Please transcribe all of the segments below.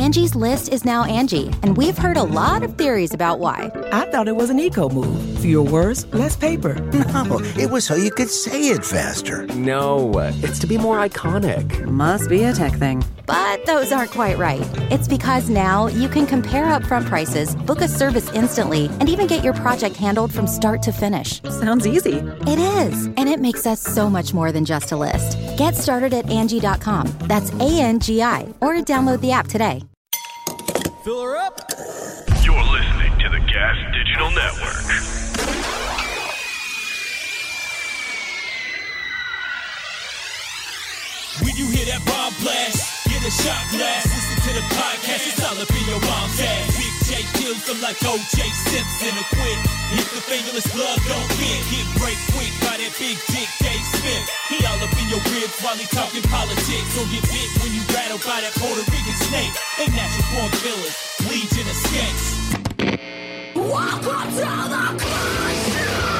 Angie's List is now Angie, and we've heard a lot of theories about why. I thought it was an eco move. Fewer words, less paper. No, it was so you could say it faster. No, it's to be more iconic. Must be a tech thing. But those aren't quite right. It's because now you can compare upfront prices, book a service instantly, and even get your project handled from start to finish. Sounds easy. It is, and it makes us so much more than just a list. Get started at Angie.com. That's ANGI, or download the app today. Fill her up. You're listening to the Gas Digital Network. When you hear that bomb blast, get a shot glass. Listen to the podcast, it's all up in your mom's ass. Big J kills them like O.J. Simpson or quit. If the fingerless blood don't fit, get break quick by that big dick Dave Smith. He all up in your ribs while he talking politics. Or get bit when you rattled by that Puerto Rican snake. They natural born killers, legion of skanks. Welcome to the class.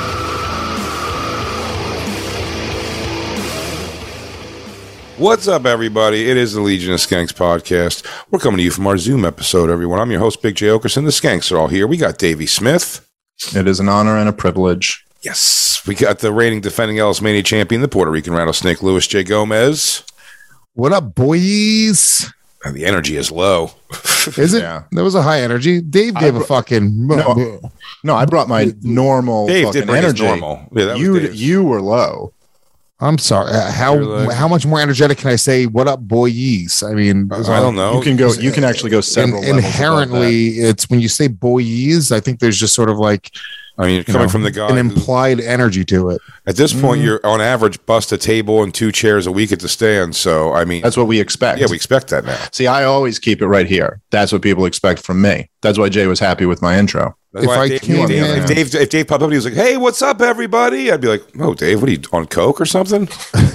What's up, everybody? It is the Legion of Skanks podcast. We're coming to you from our Zoom episode, everyone. I'm your host, Big J. Okerson. The Skanks are all here. We got Davey Smith. It is an honor and a privilege. Yes. We got the reigning defending Ellis Mania champion, the Puerto Rican Rattlesnake, Luis J. Gomez. What up, boys? And the energy is low. Is it? Yeah. There was a high energy. Dave gave a fucking... No, I brought my normal Dave fucking did bring his energy. normal. Yeah, that was Dave's. You were low. I'm sorry. How much more energetic can I say? What up, boys? I mean, I don't know. You can actually go several levels inherently. It's when you say boys, I think there's just sort of like, I mean, coming from the guy an implied energy to it. At this point, you're on average bust a table and 2 chairs a week at the stand. So, I mean, that's what we expect. Yeah, we expect that now. See, I always keep it right here. That's what people expect from me. That's why Jay was happy with my intro. If Dave popped up and he was like, "Hey, what's up, everybody?" I'd be like, "Oh, Dave, what are you on coke or something?"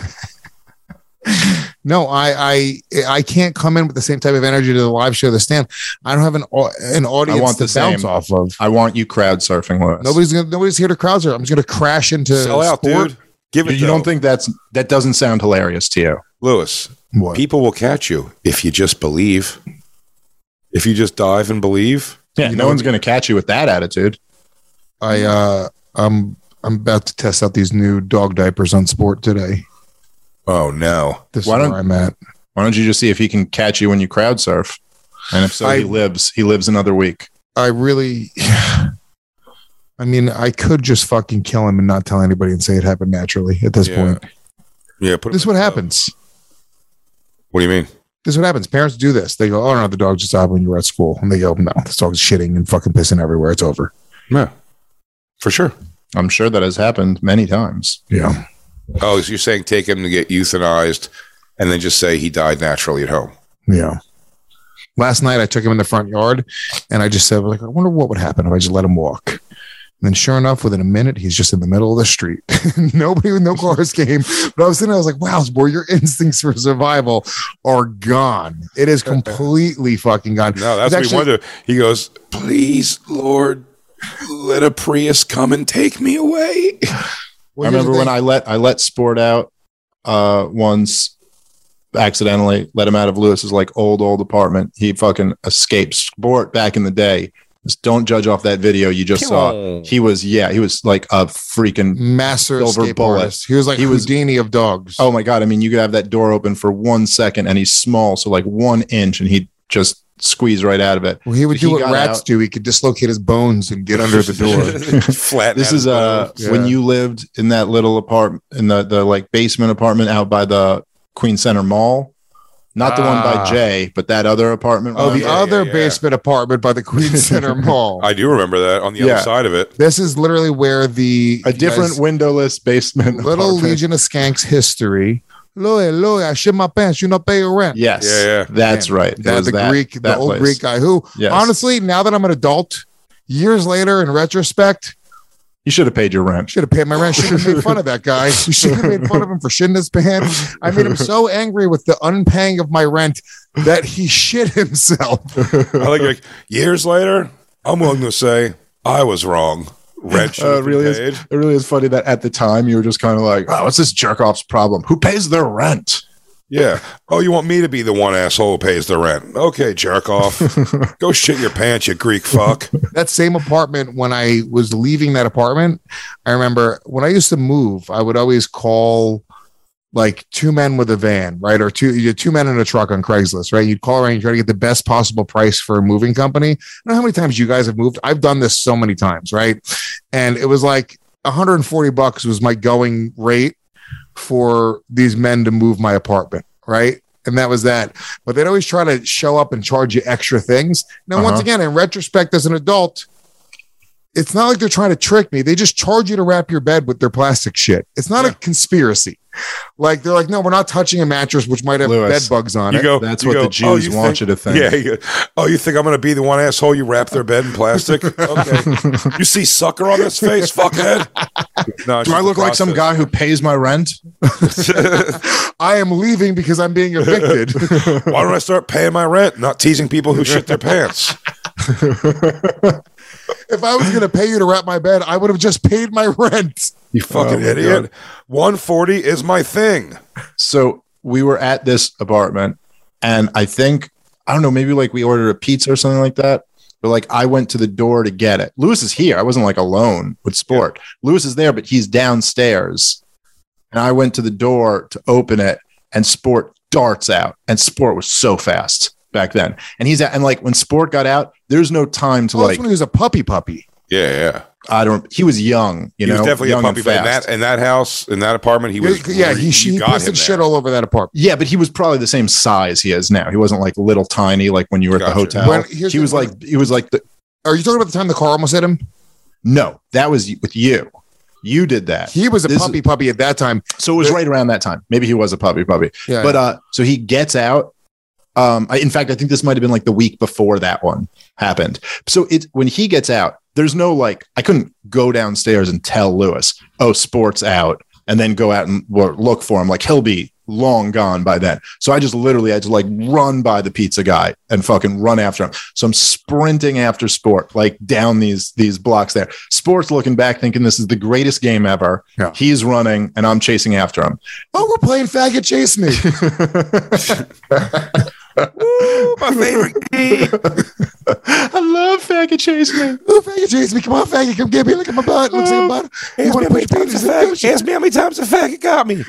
No, I can't come in with the same type of energy to the live show, the stand. I don't have an audience to bounce off of. I want you crowd surfing, Lewis. Nobody's here to crowd surf. I'm just going to crash into sell out, sport. dude. Give it. You don't think that doesn't sound hilarious to you, Lewis? What? People will catch you if you just believe. If you just dive and believe. Yeah, no one's going to catch you with that attitude. I'm about to test out these new dog diapers on Sport today. Oh no! This is where I'm at. Why don't you just see if he can catch you when you crowd surf? And if so, he lives another week. I mean, I could just fucking kill him and not tell anybody and say it happened naturally at this point. Yeah, this is what happens. What do you mean? This is what happens. Parents do this. They go, "Oh no, the dog just died when you were at school," and they go, "No, this dog's shitting and fucking pissing everywhere. It's over." Yeah, for sure. I'm sure that has happened many times. Yeah. Oh, so you're saying take him to get euthanized, and then just say he died naturally at home? Yeah. Last night I took him in the front yard, and I just said, "Like, I wonder what would happen if I just let him walk." And then sure enough, within a minute, he's just in the middle of the street. Nobody with no cars came. But I was sitting there, I was like, wow, boy, your instincts for survival are gone. It is completely fucking gone. No, that's what we wonder. He goes, "Please, Lord, let a Prius come and take me away." Well, I remember when I let Sport out once, accidentally let him out of Lewis's like old apartment. He fucking escaped. Sport back in the day. Just don't judge off that video you just saw. He was like a freaking master silver bullet. Artist. He was like Houdini of dogs. Oh my God. I mean, you could have that door open for 1 second and he's small. So like 1 inch and he'd just squeeze right out of it. Well, he would do what rats do. He could dislocate his bones and get under the door. Flatten. This is when you lived in that little apartment, in the like basement apartment out by the Queen Center Mall. Not the one by Jay, but that other apartment. Oh, the other basement apartment by the Queen Center Mall. I do remember that on the other side of it. This is literally where a different windowless basement. Little apartment. Legion of Skanks history. Louis, I shit my pants. You not pay your rent. Yes, that's right. The old Greek guy who, honestly, now that I'm an adult, years later, in retrospect, you should have paid your rent. Should have paid my rent. Should have made fun of that guy. You should have made fun of him for shitting his pants. I made him so angry with the unpaying of my rent that he shit himself. I like years later, I'm willing to say I was wrong. Rent should have been paid. It really is funny that at the time you were just kind of like, "Oh, what's this jerk off's problem? Who pays their rent?" Yeah. Oh, you want me to be the one asshole who pays the rent? Okay, jerk off. Go shit your pants, you Greek fuck. That same apartment, when I was leaving that apartment, I remember when I used to move, I would always call like two men with a van, right? Or two men in a truck on Craigslist, right? You'd call around and try to get the best possible price for a moving company. I don't know how many times you guys have moved. I've done this so many times, right? And it was like $140 was my going rate for these men to move my apartment, right? And that was that. But they'd always try to show up and charge you extra things. Now, once again, in retrospect, as an adult, it's not like they're trying to trick me. They just charge you to wrap your bed with their plastic shit. It's not a conspiracy. Like, they're like, no, we're not touching a mattress which might have bed bugs on it. That's what the Jews want you to think. Yeah. You think I'm going to be the one asshole you wrap their bed in plastic? Okay. You see sucker on this face, fuckhead? No, do I look like some guy who pays my rent? I am leaving because I'm being evicted. Why don't I start paying my rent, not teasing people who shit their pants? If I was going to pay you to wrap my bed, I would have just paid my rent. You fucking idiot. $140 is my thing. So we were at this apartment, and I don't know, maybe like we ordered a pizza or something like that. But like I went to the door to get it. Lewis is here. I wasn't like alone with Sport. Yeah. Lewis is there, but he's downstairs. And I went to the door to open it, and Sport darts out. And Sport was so fast back then. And and like when Sport got out, there's no time to that's when he was a puppy. Yeah. He was young, he was definitely a puppy, but in that house, in that apartment, he was. Yeah, he pissed shit all over that apartment. Yeah, but he was probably the same size he is now. He wasn't like little tiny like when you were at the hotel. He was like Are you talking about the time the car almost hit him? No, that was with you. You did that. He was a puppy at that time. So it was right around that time. Maybe he was a puppy. Yeah, but so he gets out. In fact, I think this might have been like the week before that one happened. So when he gets out, there's no like, I couldn't go downstairs and tell Lewis, oh, Sport's out, and then go out and look for him. Like he'll be long gone by then. So I just literally had to like run by the pizza guy and fucking run after him. So I'm sprinting after Sport, like down these blocks there. Sport's looking back thinking this is the greatest game ever. Yeah. He's running and I'm chasing after him. Oh, we're playing Faggot Chase Me. Ooh, my favorite game. I love Faggot Chase Me. Oh, Faggot Chase Me. Come on, Faggot. Come get me. Look at my butt. Looks like a butt. Ask me how many times a faggot got me.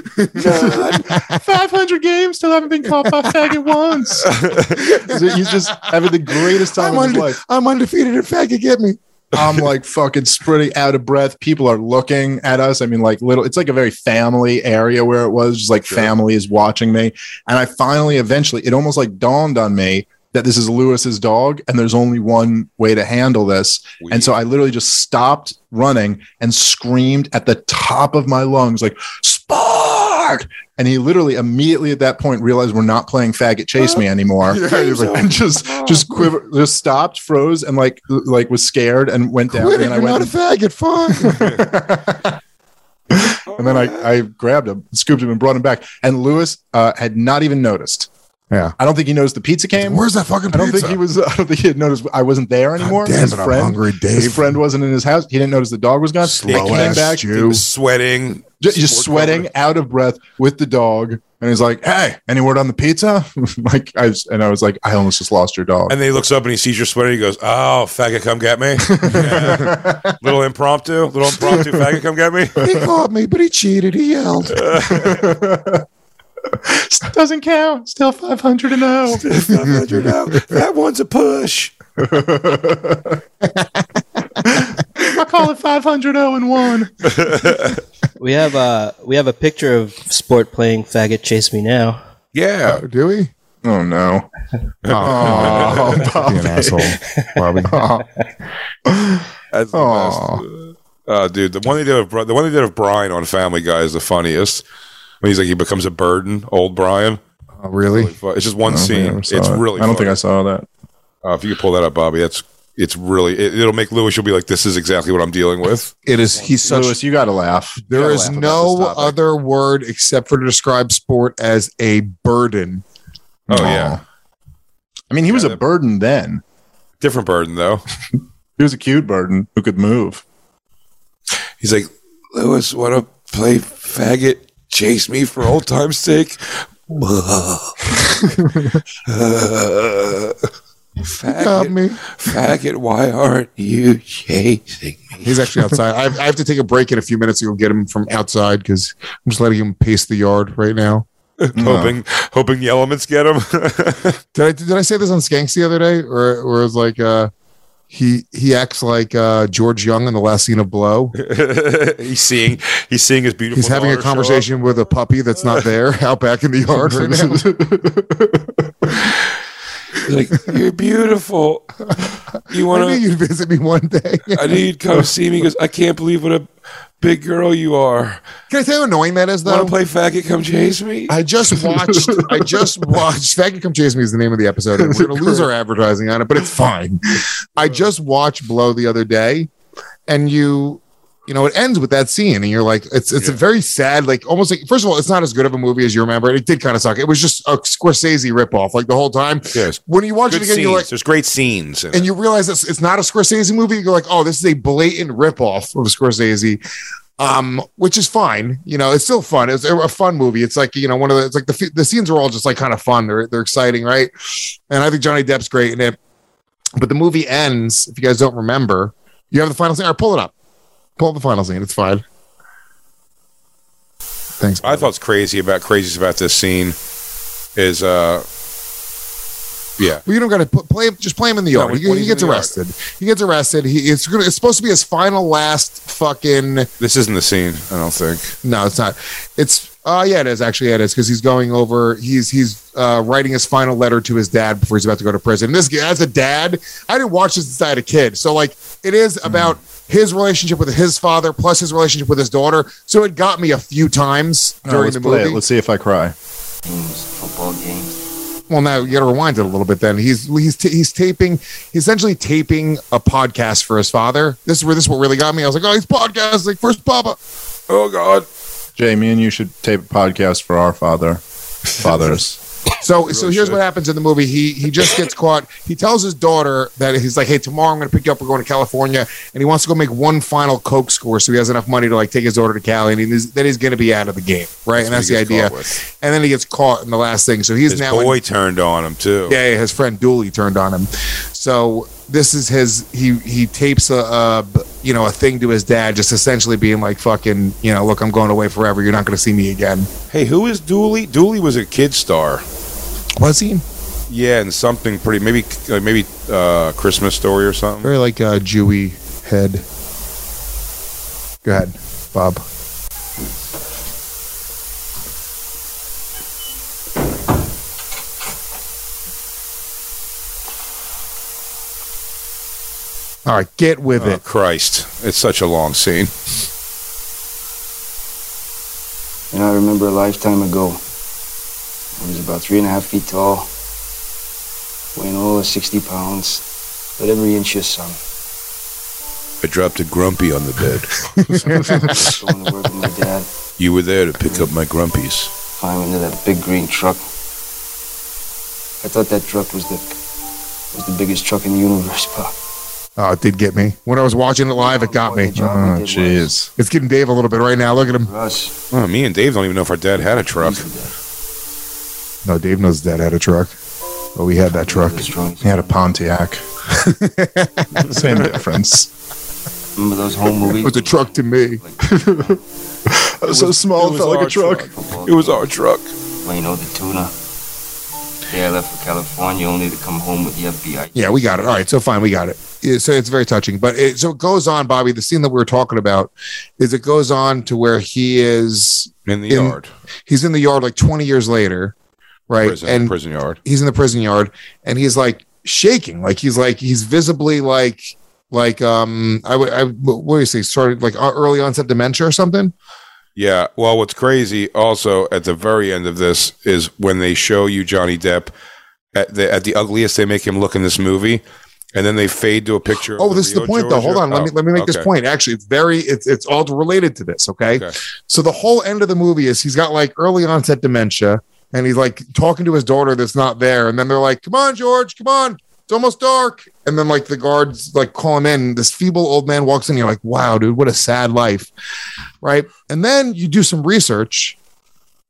500 games, still haven't been caught by faggot once. He's just having the greatest time of his life. I'm undefeated at Faggot Get Me. I'm like fucking sprinting out of breath. People are looking at us. I mean, like it's like a very family area where it was just like family is watching me. And I finally, eventually, it almost like dawned on me that this is Lewis's dog and there's only one way to handle this. Weird. And so I literally just stopped running and screamed at the top of my lungs, like, Sport! And he literally immediately at that point realized we're not playing Faggot Chase Me anymore. And just quivered, just stopped, froze, and like was scared and went down. And I went, not a faggot, fine. And then I grabbed him, scooped him, and brought him back. And Lewis had not even noticed. Yeah, I don't think he noticed the pizza came. Where's that fucking pizza? I don't think he had noticed I wasn't there anymore. Damn it, I'm hungry, Dave. His friend wasn't in his house. He didn't notice the dog was gone. He came back. He was sweating. Just sweating, out of breath with the dog. And he's like, hey, any word on the pizza? I was like, I almost just lost your dog. And then he looks up and he sees you're sweating. He goes, oh, faggot, come get me. Yeah. Little impromptu, faggot, come get me. He caught me, but he cheated. He yelled. Doesn't count. Still 500 and 0. Still 500 0. That one's a push. I call it 500 0 and 1. We have a picture of Sport playing Faggot Chase Me now. Yeah. Do we? Oh no. Oh, Bobby. An asshole. Bobby. That's the best. Dude, the one they did of Brian on Family Guy is the funniest. When he's like, he becomes a burden, old Brian. Oh, really? It's just one scene. It's really I don't think I saw that. If you could pull that up, Bobby, it's really, it'll make Lewis, you'll be like, this is exactly what I'm dealing with. It is, he's such. Lewis, you got to laugh. There is no other word except for to describe Sport as a burden. Oh, yeah. I mean, he was a burden then. Different burden, though. He was a cute burden who could move. He's like, Lewis, want to play Faggot Chase Me for old time's sake? Faggot, why aren't you chasing me? He's actually outside. I have to take a break in a few minutes to go get him from outside because I'm just letting him pace the yard right now. hoping the elements get him. Did I say this on Skanks the other day, or it was like he acts like George Young in the last scene of Blow. he's seeing his beautiful. He's having a conversation with a puppy that's not there out back in the yard right now. Like, you're beautiful. You want I knew you'd visit me one day. I knew you'd come see me because I can't believe what a big girl you are. Can I tell you how annoying that is, though? Want to play Faggot Come Chase Me? I just watched Faggot Come Chase Me is the name of the episode. And we're going to lose our advertising on it, but it's fine. I just watched Blow the other day, and it ends with that scene, and you're like, it's a very sad, like almost like, first of all, it's not as good of a movie as you remember. It did kind of suck. It was just a Scorsese ripoff, like the whole time. Yes. When you watch it again, you're like, there's great scenes, and you realize it's not a Scorsese movie. You're like, oh, this is a blatant ripoff of Scorsese. Which is fine. It's still fun. It's a fun movie. It's like, it's like the scenes are all just like kind of fun. They're exciting, right? And I think Johnny Depp's great in it. But the movie ends, if you guys don't remember, you have the final scene. All right, pull it up. Pull up the final scene. It's fine. Thanks. I thought what's craziest about this scene is yeah. Well, you don't got to play him in the yard. He gets arrested. He gets arrested. It's supposed to be his final last fucking. This isn't the scene, I don't think. No, it's not. It's yeah, it is actually. Yeah, it is because he's going over. He's writing his final letter to his dad before he's about to go to prison. This as a dad, I didn't watch this since I had a kid, so like it is about his relationship with his father plus his relationship with his daughter. So it got me a few times during the movie. Let's see if I cry. Football games. Well, now you got to rewind it a little bit. Then he's essentially taping a podcast for his father. This is what really got me. I was like, oh, he's podcasting for his papa. Oh God, Jay, me and you should tape a podcast for our fathers. So here's what happens in the movie. He just gets caught. He tells his daughter that he's like, hey, tomorrow I'm going to pick you up. We're going to California, and he wants to go make one final Coke score so he has enough money to like take his daughter to Cali, and then he's going to be out of the game, right? And that's the idea. And then he gets caught in the last thing. So his boy turned on him too. Yeah, his friend Dooley turned on him. So this is his. He tapes a thing to his dad, just essentially being like, fucking, look, I'm going away forever. You're not going to see me again. Hey, who is Dooley? Dooley was a kid star. Was he? Yeah, and something pretty, maybe Christmas Story or something. Very like a Jewy head. Go ahead, Bob. All right, get with it. Christ, it's such a long scene. I remember a lifetime ago. I was about 3.5 feet tall, weighing all of 60 pounds, but every inch of sun. I dropped a grumpy on the bed. Going to work with my dad. You were there to pick up my grumpies. Climb into that big green truck. I thought that truck was the biggest truck in the universe, Pop. Oh, it did get me. When I was watching it live, it got me. Oh, jeez. It's getting Dave a little bit right now. Look at him. Oh, me and Dave don't even know if our dad had a truck. No, Dave knows Dad had a truck. Oh, we had that truck. He had a Pontiac. Same difference. Remember those home movies? It was a truck to me. I was so small, it felt like a truck. It was our truck. Well, the tuna. Yeah, I left for California only to come home with the FBI. Yeah, we got it. All right, so fine, we got it. So it's very touching. But it goes on, Bobby. The scene that we were talking about is it goes on to where he is in the yard. He's in the yard like 20 years later. Right. Prison yard. He's in the prison yard and he's like shaking. He's visibly like what do you say? Started like early onset dementia or something. Yeah. Well, what's crazy also at the very end of this is when they show you Johnny Depp at the ugliest they make him look in this movie. And then they fade to a picture. Oh, this is the point, though. Hold on. Let me make this point. Actually, it's all related to this. Okay. So the whole end of the movie is he's got like early onset dementia. And he's like talking to his daughter that's not there. And then they're like, come on, George, come on. It's almost dark. And then like the guards like call him in. This feeble old man walks in. And you're like, wow, dude, what a sad life. Right. And then you do some research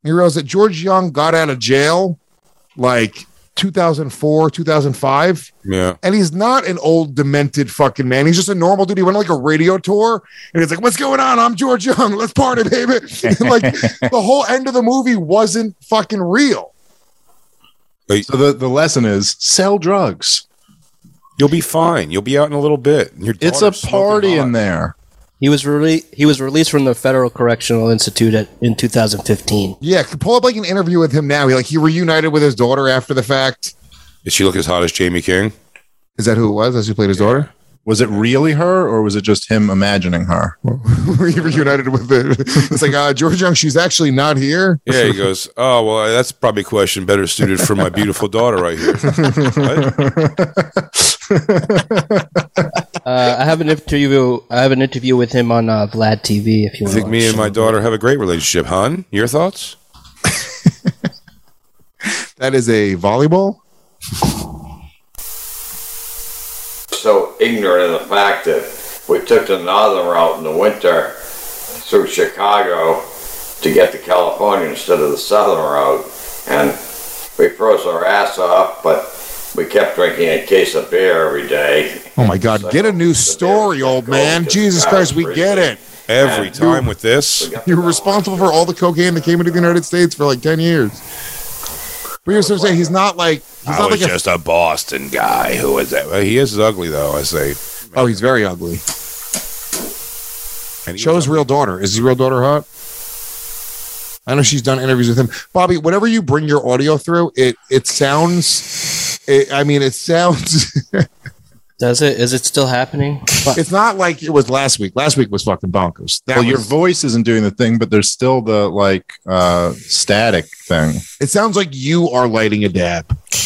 You realize that George Young got out of jail like 2004, 2005. Yeah. And he's not an old, demented fucking man. He's just a normal dude. He went on like a radio tour and he's like, what's going on? I'm George Young. Let's party, baby. And like the whole end of the movie wasn't fucking real. So the lesson is sell drugs. You'll be fine. You'll be out in a little bit. It's a party in there. He was released from the Federal Correctional Institute in 2015. Yeah, pull up like an interview with him now. He reunited with his daughter after the fact. Did she look as hot as Jamie King? Is that who it was? As who played his daughter? Was it really her, or was it just him imagining her? He reunited with it. It's like George Young. She's actually not here. Yeah, he goes, oh well, that's probably a question better suited for my beautiful daughter right here. I have an interview with him on Vlad TV. If you want. I think me and my daughter have a great relationship, hon. Your thoughts? That is a volleyball. So ignorant of the fact that we took the northern route in the winter through Chicago to get to California instead of the southern route, and we froze our ass off, but we kept drinking a case of beer every day. Oh my God, get a new story, old man. Jesus Christ, we get it. Every time with this. You were responsible for all the cocaine that came into the United States for like 10 years. But you're supposed to say he's not like... I was just a Boston guy. Who is that? Well, he is ugly, though, I say. Oh, he's very ugly. And show his real daughter. Is his real daughter hot? I know she's done interviews with him. Bobby, whenever you bring your audio through, it sounds... it sounds... Does it? Is it still happening? It's not like it was last week. Last week was fucking bonkers. Your voice isn't doing the thing, but there's still the static thing. It sounds like you are lighting a dab.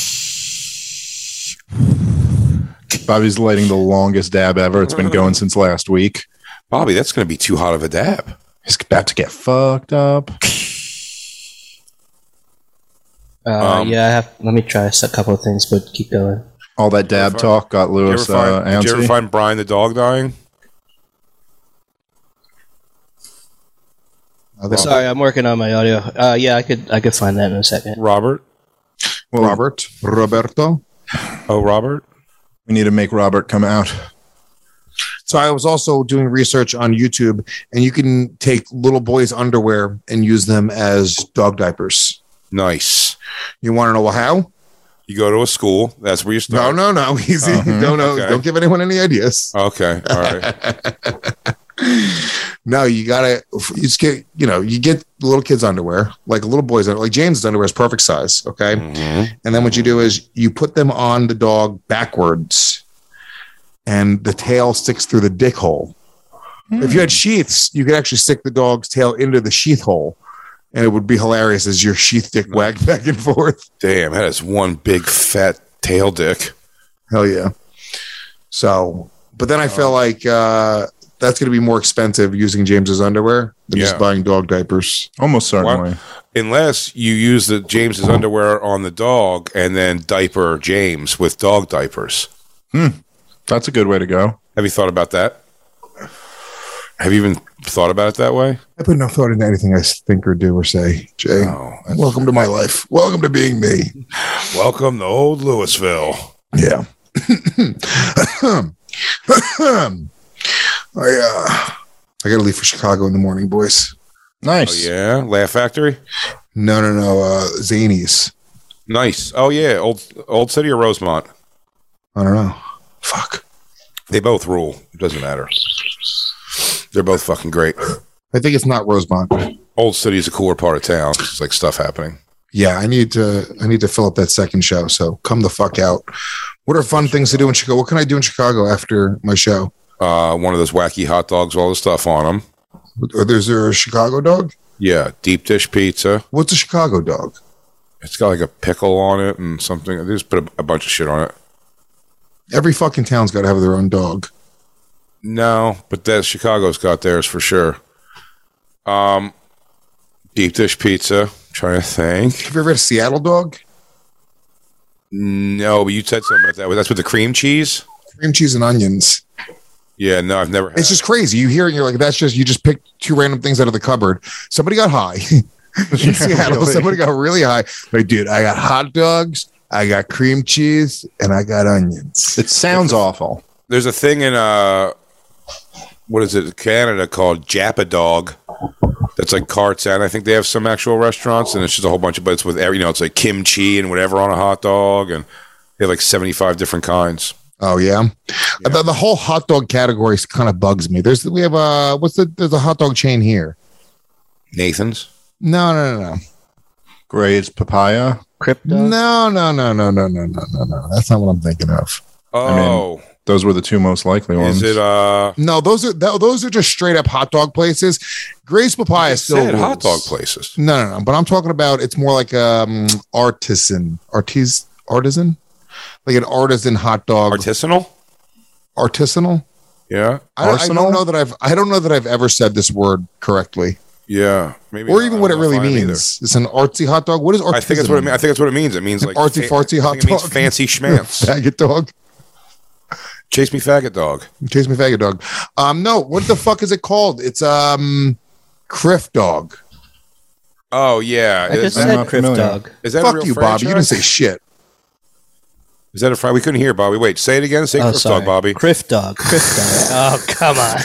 Bobby's lighting the longest dab ever. It's been going since last week. Bobby, that's going to be too hot of a dab. He's about to get fucked up. Let me try a couple of things, but keep going. All that dab talk got Lewis antsy. Did you ever find Brian the dog dying? Sorry, I'm working on my audio. I could find that in a second. Robert? Roberto? Oh, Robert? We need to make Robert come out. So I was also doing research on YouTube, and you can take little boys' underwear and use them as dog diapers. Nice. You want to know how? You go to a school. That's where you start. No. Easy. Okay. Don't give anyone any ideas. Okay. All right. No, you just get, you get little kids' underwear, like little boys' underwear, like James' underwear is perfect size. Okay. Mm-hmm. And then what you do is you put them on the dog backwards and the tail sticks through the dick hole. If you had sheaths, you could actually stick the dog's tail into the sheath hole. And it would be hilarious as your sheath dick wagged back and forth. Damn, that is one big fat tail dick. Hell yeah. So, but then I feel like that's going to be more expensive using James's underwear than just buying dog diapers. Almost certainly. Well, unless you use the James's underwear on the dog and then diaper James with dog diapers. That's a good way to go. Have you thought about that? Have you even thought about it that way? I put no thought into anything I think or do or say, Jay. Welcome to my life. Welcome to being me. Welcome to old Louisville. Yeah. I got to leave for Chicago in the morning, boys. Nice. Oh, yeah? Laugh Factory? No. Zanies. Nice. Oh, yeah. Old City or Rosemont? I don't know. Fuck. They both rule. It doesn't matter. They're both fucking great. I think it's not Rosemont. Old City is a cooler part of town. It's like stuff happening. Yeah, I need to fill up that second show. So come the fuck out. What are fun things to do in Chicago? What can I do in Chicago after my show? One of those wacky hot dogs with all the stuff on them. Is there a Chicago dog? Yeah, deep dish pizza. What's a Chicago dog? It's got like a pickle on it and something. They just put a bunch of shit on it. Every fucking town's got to have their own dog. No, but that Chicago's got theirs for sure. Deep dish pizza. Trying to think. Have you ever had a Seattle dog? No, but you said something about that. That's with the cream cheese? Cream cheese and onions. Yeah, no, I've never had. It's just crazy. You hear it and you're like, you just picked two random things out of the cupboard. Somebody got high In Seattle, somebody got really high. Like, dude, I got hot dogs, I got cream cheese, and I got onions. It sounds awful. There's a thing in what is it, Canada called Jappa Dog. That's like carts, and I think they have some actual restaurants, and it's just a whole bunch of, but it's with every, it's like kimchi and whatever on a hot dog, and they have like 75 different kinds. Oh yeah. The whole hot dog category kind of bugs me. There's a hot dog chain here. Nathan's? No. Gray's Papaya. Crypto? No. That's not what I'm thinking of. Oh. I mean, those were the two most likely ones. Is it No, those are just straight up hot dog places. Gray's Papaya still said rules. hot dog places. No. But I'm talking about, it's more like artisan, like an artisan hot dog. Artisanal. Yeah. I don't know that I've ever said this word correctly. Yeah, maybe, or even what it really means. It's an artsy hot dog. What is artisanal? I think that's what it means. I think that's what it means. It means like artsy fartsy hot dog. It means fancy schmance. Faggot dog. Chase me faggot dog. Chase me faggot dog. No, what the fuck is it called? It's Criff dog. Oh yeah, I just said Criff dog. Is that fuck a real you, franchise? Bobby? You didn't say shit. Is that a fry? We couldn't hear, Bobby. Wait, say it again. Say Criff dog, Bobby. Criff dog. Oh, come on.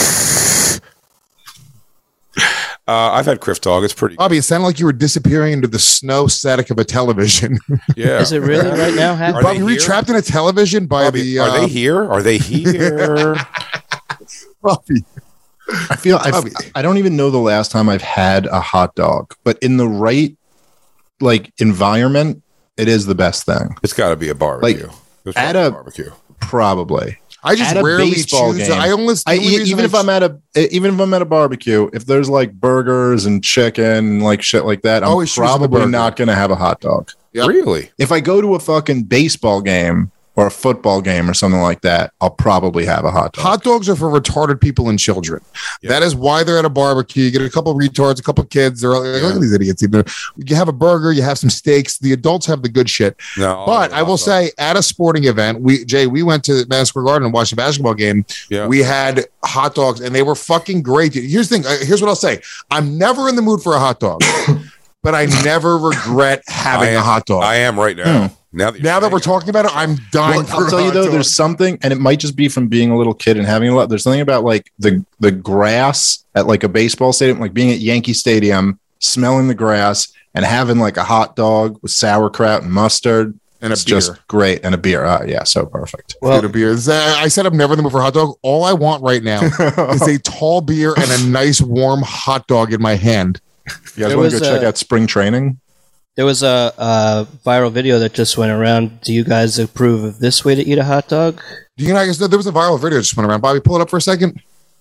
I've had Criff dog. It's pretty. Bobby, it sounded like you were disappearing into the snow static of a television. Yeah. Is it really right now? Bobby, were you trapped in a television by Bobby, are they here? Are they here? Bobby. I don't even know the last time I've had a hot dog, but in the right environment, it is the best thing. It's got to be a barbecue. At a barbecue, probably. I just rarely choose. Game, even if I'm at a barbecue, if there's like burgers and chicken, like shit like that, I'm probably not going to have a hot dog. Yep. Really? If I go to a fucking baseball game or a football game or something like that, I'll probably have a hot dog. Hot dogs are for retarded people and children. Yeah. That is why they're at a barbecue. You get a couple of retards, a couple of kids. They're like, look at these idiots. You have a burger, you have some steaks. The adults have the good shit. No, but I will say, at a sporting event, we went to Madison Square Garden and watched a basketball game. Yeah. We had hot dogs, and they were fucking great. Here's the thing. Here's what I'll say. I'm never in the mood for a hot dog, but I never regret having a hot dog. I am right now. Now that we're talking about it, I'm dying. I'll tell you though, there's something, and it might just be from being a little kid and having a lot. There's something about like the grass at like a baseball stadium, like being at Yankee Stadium, smelling the grass, and having like a hot dog with sauerkraut and mustard. And it's beer. Just great. And a beer. Yeah, so perfect. Well, a beer. I said I'm never in the mood for a hot dog. All I want right now is a tall beer and a nice warm hot dog in my hand. You guys want to go check out spring training? There was a viral video that just went around. Do you guys approve of this way to eat a hot dog? Do you guys know there was a viral video that just went around? Bobby, pull it up for a second.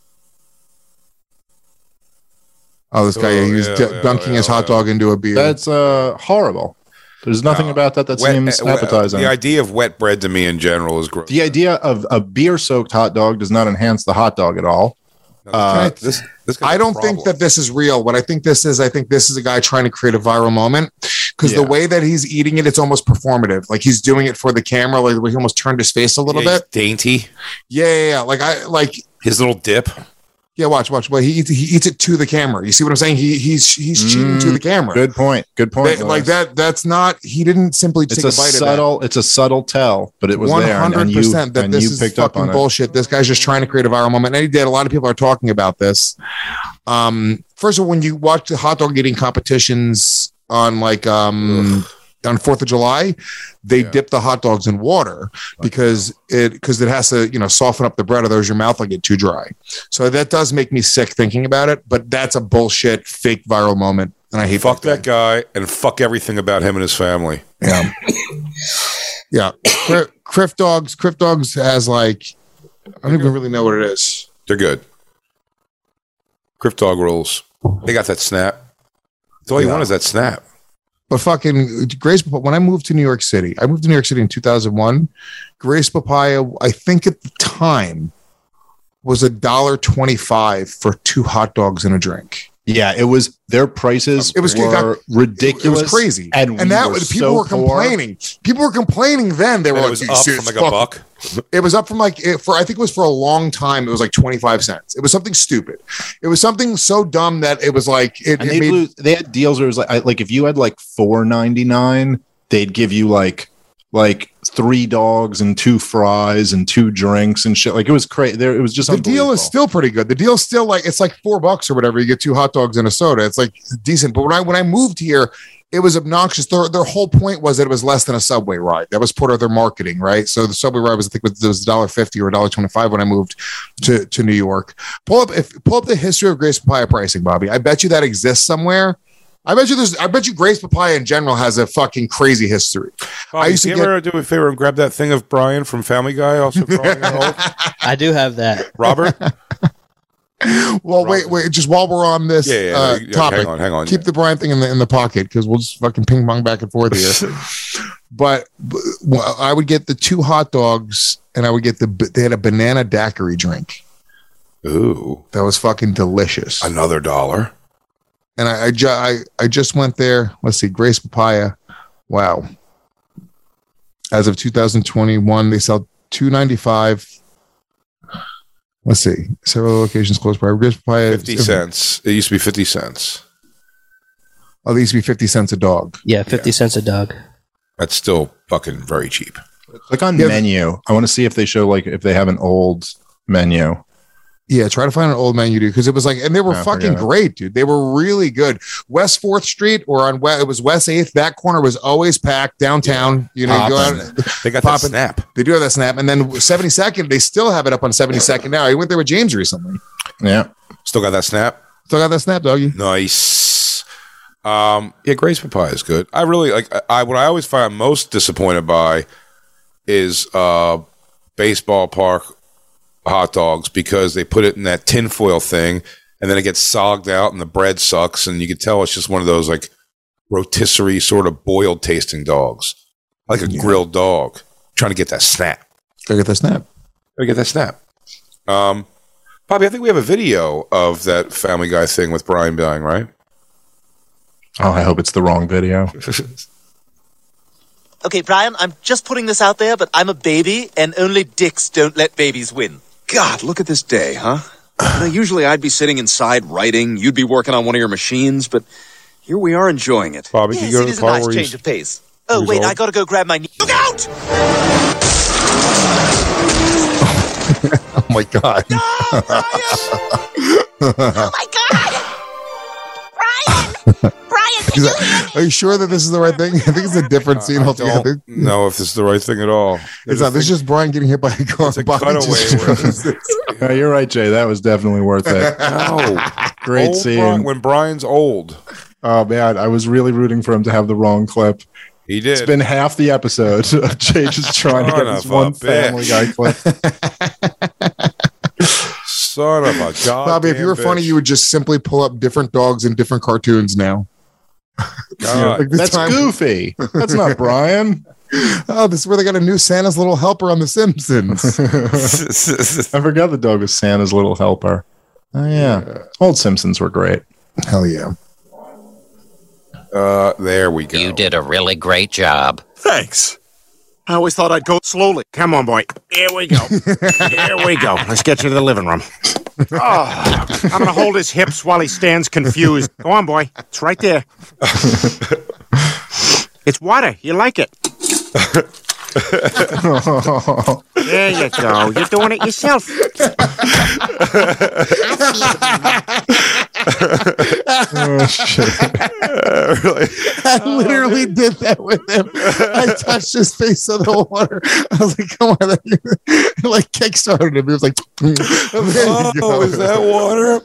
Oh, this guy, he was dunking his hot dog into a beer. That's horrible. There's nothing about that seems appetizing. The idea of wet bread to me in general is gross. The idea of a beer-soaked hot dog does not enhance the hot dog at all. I don't think that this is real. What I think this is a guy trying to create a viral moment because the way that he's eating it, it's almost performative. Like he's doing it for the camera. Like he almost turned his face a little bit. Dainty. Yeah. Like his little dip. Yeah, watch. Well, he eats it to the camera. You see what I'm saying? He's cheating to the camera. Good point. Like that. That's not. He didn't simply take a bite of it. It's a subtle tell, but it was 100% that this is fucking bullshit. This guy's just trying to create a viral moment, and he did. A lot of people are talking about this. First of all, when you watch the hot dog eating competitions on like on 4th of July, they dip the hot dogs in water because it has to, soften up the bread, otherwise your mouth will get too dry. So that does make me sick thinking about it, but that's a bullshit fake viral moment. And I hate fuck that guy and fuck everything about him and his family. Yeah. Yeah. Criff Dogs has like, I don't even really know what it is. They're good. Criff Dog rules. They got that snap. That's all you want is that snap. But fucking Grace, when I moved to New York City, in 2001. Grace Papaya, I think at the time, was $1.25 for 2 hot dogs and a drink. Yeah, it was their prices. It was were ridiculous. It was crazy, and that we was people were complaining. People were complaining. Then they were And like, it was up from like a buck. It was up from I think it was for a long time. It was like 25 cents. It was something stupid. It was something so dumb that it was like it. And made, they had deals where it was like if you had like $4.99, they'd give you like 3 dogs and 2 fries and 2 drinks and shit. Like it was crazy. It was just the deal is still pretty good. The deal's still like it's like $4 or whatever. You get 2 hot dogs and a soda. It's like decent. But when I moved here, it was obnoxious. Their whole point was that it was less than a Subway ride. That was part of their marketing, right? So the Subway ride was, I think, it was $1.50 or $1.25 when I moved to New York. Pull up the history of Grace Papaya pricing, Bobby. I bet you that exists somewhere. I bet you Grace Papaya in general has a fucking crazy history. Bobby, I used to you ever do me a favor and grab that thing of Brian from Family Guy, also growing old? I do have that. Robert? Well, wait. Just while we're on this topic, hang on. Keep the Brian thing in the pocket because we'll just fucking ping pong back and forth here. But I would get the 2 hot dogs, and I would get they had a banana daiquiri drink. Ooh, that was fucking delicious. Another $1. And I just went there. Let's see, Grace Papaya. Wow. As of 2021, they sell $2.95. Let's see. Several locations close by. Grace Papaya. 50 cents. It used to be 50 cents. Oh, they used to be 50 cents a dog. Yeah, 50 cents a dog. That's still fucking very cheap. Click on menu. I want to see if they show if they have an old menu. Yeah, try to find an old menu, dude, because it was like, and they were fucking great, dude. They were really good. West 4th Street or it was West 8th. That corner was always packed downtown. You know, you go out, they got that snap. They do have that snap. And then 72nd, they still have it up on 72nd now. I went there with James recently. Yeah. Still got that snap? Still got that snap, doggy. Nice. Yeah, Grace Papaya is good. I really like, what I always find most disappointed by is baseball park hot dogs, because they put it in that tinfoil thing and then it gets sogged out and the bread sucks, and you can tell it's just one of those like rotisserie sort of boiled tasting dogs, like a grilled dog. Trying to get that snap. Gotta get that snap. Bobby, I think we have a video of that Family Guy thing with Brian dying, right? Oh, I hope it's the wrong video. Okay, Brian, I'm just putting this out there, but I'm a baby, and only dicks don't let babies win. God, look at this day, huh? Usually I'd be sitting inside writing, you'd be working on one of your machines, but here we are enjoying it. Bobby, Yes, can you go it to is the a part nice where change of pace. Oh, wait, I gotta go grab my... Look out! Oh, my God. No, Brian! Oh, my God! Brian! Are you sure that this is the right thing? I think it's a different scene altogether. No, if this is the right thing at all. It's not. This is just Brian getting hit by a car. It's a cutaway. No, you're right, Jay. That was definitely worth it. No. Great Old scene. Brian, when Brian's old. Oh, man. I was really rooting for him to have the wrong clip. He did. It's been half the episode of Jay just trying to get this one Family Guy clip. Son of a god. Bobby, if you were funny, you would just simply pull up different dogs in different cartoons now. God. That's Goofy. That's not Brian. Oh, this is where they got a new Santa's Little Helper on The Simpsons. I forgot the dog was Santa's Little Helper. Oh, yeah. Old Simpsons were great. Hell yeah. There we go. You did a really great job. Thanks. I always thought I'd go slowly. Come on, boy. Here we go. Here we go. Let's get you to the living room. Oh, I'm going to hold his hips while he stands confused. Go on, boy. It's right there. It's water. You like it. There you go. You're doing it yourself. Oh, shit. Really? I literally did that with him. I touched his face on the water. I was like, come on. It like kickstarted him. He was like, is that water?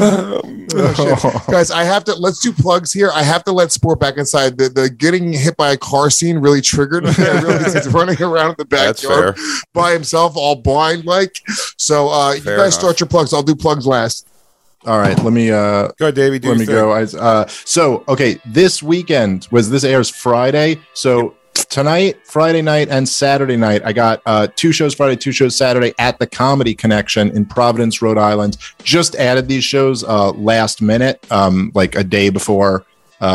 Guys, let's do plugs here. I have to let Sport back inside. The getting hit by a car scene really triggered me. I realized he's running around in the backyard by himself, all blind like. So you guys start your plugs. I'll do plugs last. All right, let me go, Davey. Let me go. So, okay, this weekend this airs Friday. So tonight, Friday night, and Saturday night. I got 2 shows Friday, 2 shows Saturday at the Comedy Connection in Providence, Rhode Island. Just added these shows last minute, like a day before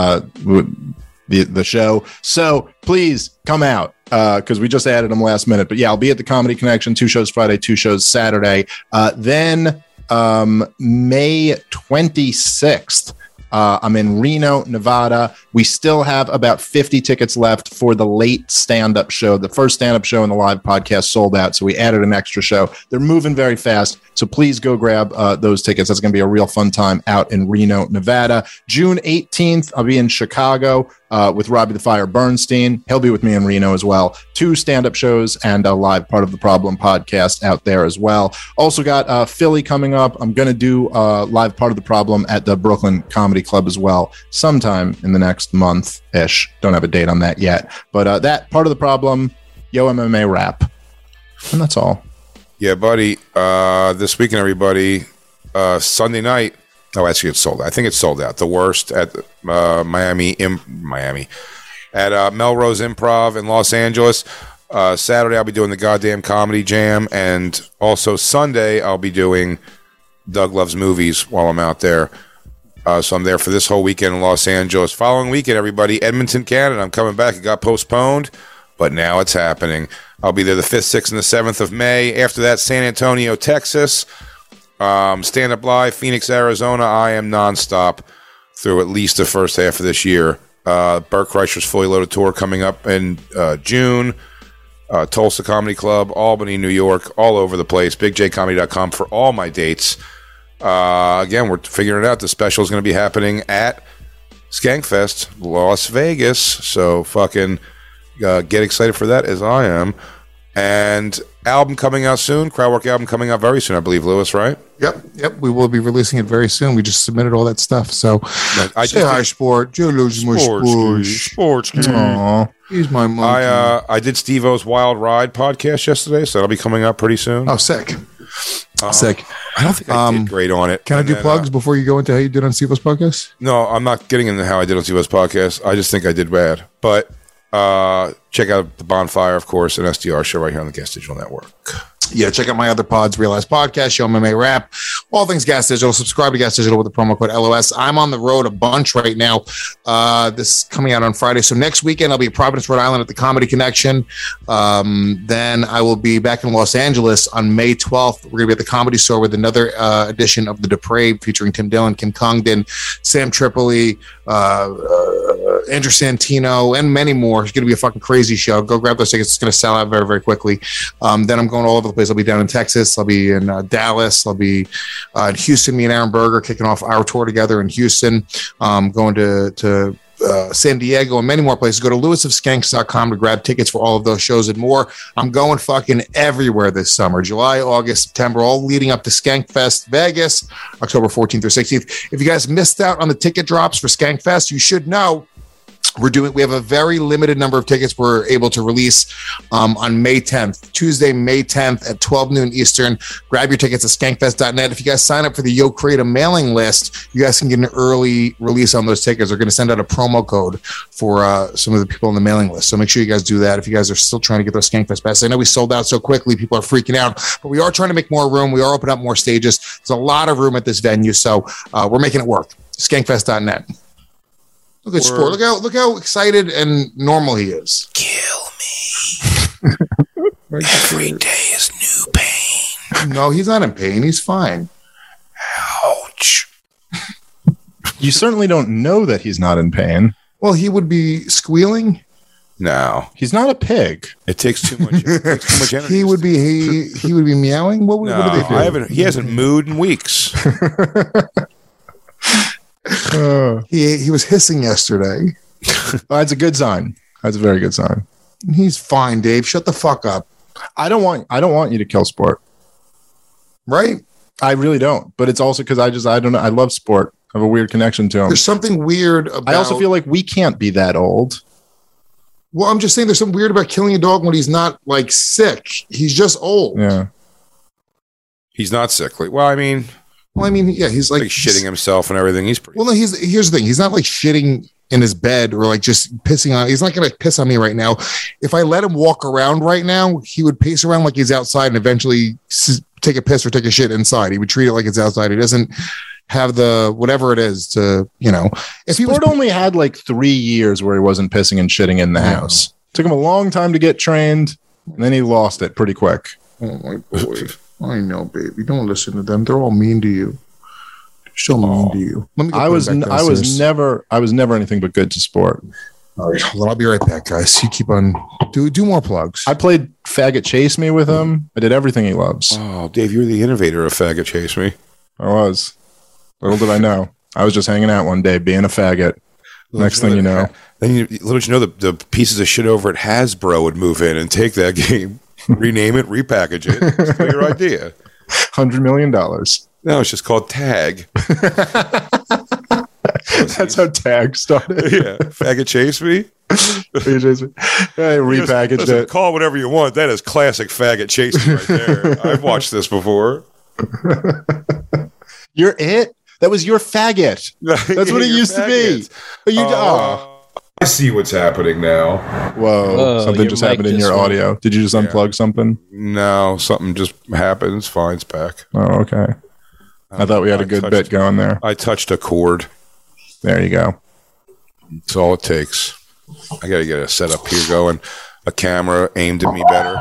the show. So please come out because we just added them last minute. But yeah, I'll be at the Comedy Connection, 2 shows Friday, 2 shows Saturday. Then May 26th. I'm in Reno, Nevada. We still have about 50 tickets left for the late stand-up show. The first stand-up show in the live podcast sold out, so we added an extra show. They're moving very fast, so please go grab those tickets. That's going to be a real fun time out in Reno, Nevada. June 18th, I'll be in Chicago with Robbie the Fire Bernstein. He'll be with me in Reno as well. 2 stand-up shows and a live Part of the Problem podcast out there as well. Also got Philly coming up. I'm going to do live Part of the Problem at the Brooklyn Comedy Club as well sometime in the next month-ish. Don't have a date on that yet. But that Part of the Problem, Yo MMA Rap. And that's all. Yeah, buddy. This weekend, everybody, Sunday night. Oh, actually, it's sold out. I think it's sold out. The Worst at Miami at Melrose Improv in Los Angeles. Saturday, I'll be doing the Goddamn Comedy Jam, and also Sunday, I'll be doing Doug Loves Movies while I'm out there. So I'm there for this whole weekend in Los Angeles. Following weekend, everybody, Edmonton, Canada. I'm coming back. It got postponed, but now it's happening. I'll be there the 5th, 6th, and the 7th of May. After that, San Antonio, Texas. Stand Up Live, Phoenix, Arizona. I am nonstop through at least the first half of this year. Bert Kreischer's Fully Loaded Tour coming up in June. Tulsa Comedy Club, Albany, New York, all over the place. BigJComedy.com for all my dates. Again, we're figuring it out. The special is going to be happening at Skankfest, Las Vegas. So fucking get excited for that as I am. And album coming out soon. Crowdwork album coming out very soon, I believe, Lewis, right? Yep. We will be releasing it very soon. We just submitted all that stuff. So I say hi, Sport. Joe loses my Sports. Aww. He's my monkey. I did Steve-O's Wild Ride podcast yesterday, so that'll be coming out pretty soon. Oh, sick. Sick. I don't think I did great on it. Can I do plugs before you go into how you did on Steve-O's podcast? No, I'm not getting into how I did on Steve-O's podcast. I just think I did bad. But check out The Bonfire, of course, and SDR show right here on the Gas Digital Network. Yeah, check out my other pods, Realize Podcast, Show MMA Rap, all things Gas Digital. Subscribe to Gas Digital with the promo code LOS. I'm on the road a bunch right now. This is coming out on Friday. So next weekend, I'll be in Providence, Rhode Island at the Comedy Connection. Then I will be back in Los Angeles on May 12th. We're going to be at the Comedy Store with another edition of The Depraved featuring Tim Dillon, Kim Congdon, Sam Tripoli, Andrew Santino, and many more. It's going to be a fucking crazy show. Go grab those tickets. It's going to sell out very, very quickly. Then I'm going all over the place. I'll be down in Texas. I'll be in Dallas. I'll be in Houston. Me and Aaron Berger kicking off our tour together in Houston. Going to San Diego and many more places. Go to lewisofskanks.com to grab tickets for all of those shows and more. I'm going fucking everywhere this summer. July, August, September, all leading up to Skankfest Vegas, October 14th or 16th. If you guys missed out on the ticket drops for Skankfest, you should know we have a very limited number of tickets we're able to release on May 10th, Tuesday, May 10th at 12 noon Eastern. Grab your tickets at skankfest.net. If you guys sign up for the Yo Creator mailing list, you guys can get an early release on those tickets. They're going to send out a promo code for some of the people on the mailing list. So make sure you guys do that if you guys are still trying to get those Skankfest passes. I know we sold out so quickly. People are freaking out, but we are trying to make more room. We are opening up more stages. There's a lot of room at this venue, so we're making it work. Skankfest.net. Look at Sport. Look how excited and normal he is. Kill me. Every day is new pain. No, he's not in pain. He's fine. Ouch. You certainly don't know that he's not in pain. Well, he would be squealing. No, he's not a pig. It takes too much. Energy. He would be meowing. What do they do? He hasn't mooed in weeks. He was hissing yesterday. That's a good sign. That's a very good sign. He's fine, Dave. Shut the fuck up. I don't want you to kill Sport. Right? I really don't. But it's also because I don't know. I love Sport. I have a weird connection to him. There's something weird about. I also feel like we can't be that old. Well, I'm just saying there's something weird about killing a dog when he's not like sick. He's just old. Yeah. He's not sickly. Well, I mean, yeah, he's like shitting himself and everything. He's pretty. Well, no, here's the thing. He's not like shitting in his bed or like just pissing on. He's not going to piss on me right now. If I let him walk around right now, he would pace around like he's outside and eventually take a piss or take a shit inside. He would treat it like it's outside. He doesn't have the whatever it is to, you know. If Sport only had like 3 years where he wasn't pissing and shitting in the house. Took him a long time to get trained, and then he lost it pretty quick. Oh my boy. I know, baby. Don't listen to them. They're all mean to you. So mean to you. Let me I was never anything but good to Sport. All right, well, I'll be right back, guys. You keep on do more plugs. I played Faggot Chase Me with him. I did everything he loves. Oh, Dave, you're the innovator of Faggot Chase Me. I was. Little did I know. I was just hanging out one day, being a faggot. Next thing you know, then little did you know the pieces of shit over at Hasbro would move in and take that game, rename it, repackage it. It's still your idea. $100 million. No, it's just called Tag. That's how Tag started. Yeah, Faggot Chase Me. I repackaged it. Call whatever you want. That is classic Faggot Chase Me right there. I've watched this before. You're it. That was your faggot. That's what it used to be. I see what's happening now. Whoa, something just happened in your audio. Did you just unplug something? No, something just happens. Fine, it's back. Oh, okay. I thought we had a good bit going there. I touched a cord. There you go. That's all it takes. I got to get a setup here going. A camera aimed at me better.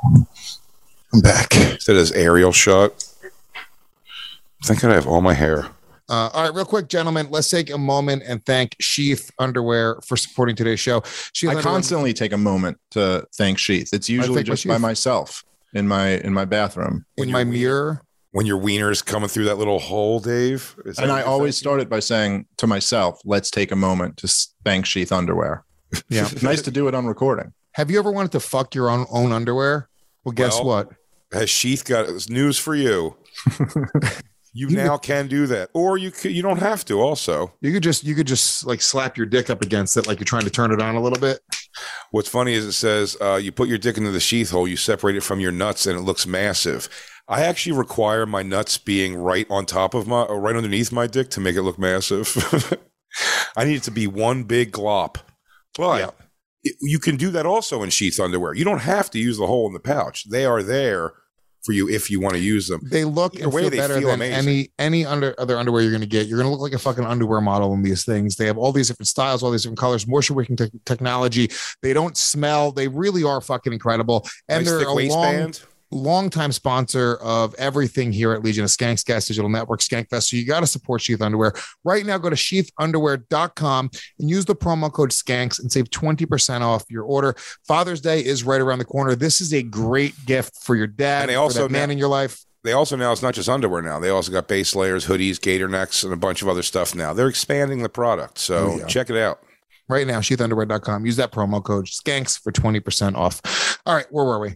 I'm back. Instead of this aerial shot. Thank God I have all my hair. All right, real quick, gentlemen, let's take a moment and thank Sheath Underwear for supporting today's show. I constantly take a moment to thank Sheath. It's usually just by myself in my bathroom. In my mirror. When your wiener's coming through that little hole, Dave. And I always start it by saying to myself, let's take a moment to thank Sheath Underwear. Yeah. Nice to do it on recording. Have you ever wanted to fuck your own underwear? Well, guess what? Has Sheath got news for you? You now can do that, or you don't have to. Also, you could just like slap your dick up against it, like you're trying to turn it on a little bit. What's funny is it says you put your dick into the sheath hole, you separate it from your nuts, and it looks massive. I actually require my nuts being right on top of right underneath my dick to make it look massive. I need it to be one big glop, but you can do that also in sheath underwear. You don't have to use the hole in the pouch; they are there for you if you want to use them. They look and feel better than any other underwear you're going to get. You're going to look like a fucking underwear model in these things. They have all these different styles, all these different colors, moisture wicking technology. They don't smell. They really are fucking incredible. And they're a long-time sponsor of everything here at Legion of Skanks, Gas Digital Network, Skankfest. So you got to support Sheath Underwear. Right now, go to sheathunderwear.com and use the promo code SKANKS and save 20% off your order. Father's Day is right around the corner. This is a great gift for your dad, and they also, for that man in your life. They also now, it's not just underwear now. They also got base layers, hoodies, gator necks, and a bunch of other stuff now. They're expanding the product. So check it out. Right now, sheathunderwear.com. Use that promo code SKANKS for 20% off. All right, where were we?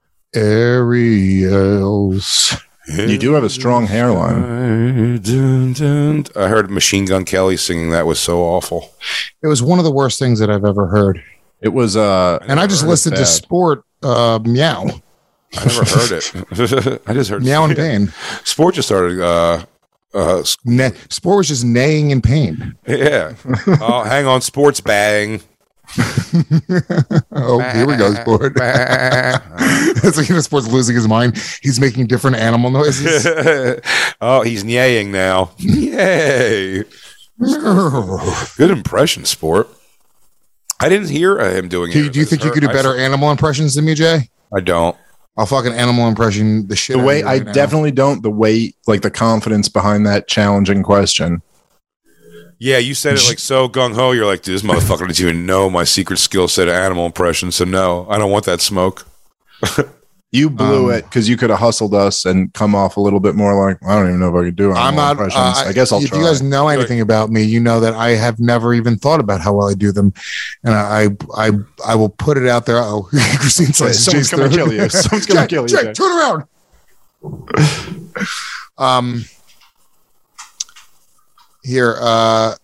Aerials. You do have a strong hairline. I heard Machine Gun Kelly singing that was so awful. It was one of the worst things that I've ever heard. It was and I just listened to Sport Meow. I never heard it. I just heard Meow in pain. Sport just started Sport was just neighing in pain. Yeah. Hang on, Sport's bang. Oh, here we go, Sport. It's like Sport's losing his mind. He's making different animal noises. Oh, he's neighing now. Yay. Good impression, Sport. I didn't hear him doing it. Do you think you could do better animal impressions than me, Jay? I don't. I'll fucking animal impression the shit. The way I definitely don't. The way, like the confidence behind that challenging question. Yeah, you said it like so gung-ho. You're like, dude, this motherfucker doesn't even know my secret skill set of animal impressions. So no, I don't want that smoke. You blew it because you could have hustled us and come off a little bit more like, I don't even know if I could do animal impressions. I guess I'll try. If you guys know anything about me, you know that I have never even thought about how well I do them. And I will put it out there. Oh, Christine says, someone's going to kill you. Someone's going to kill you. Jay, turn around. Here, I'll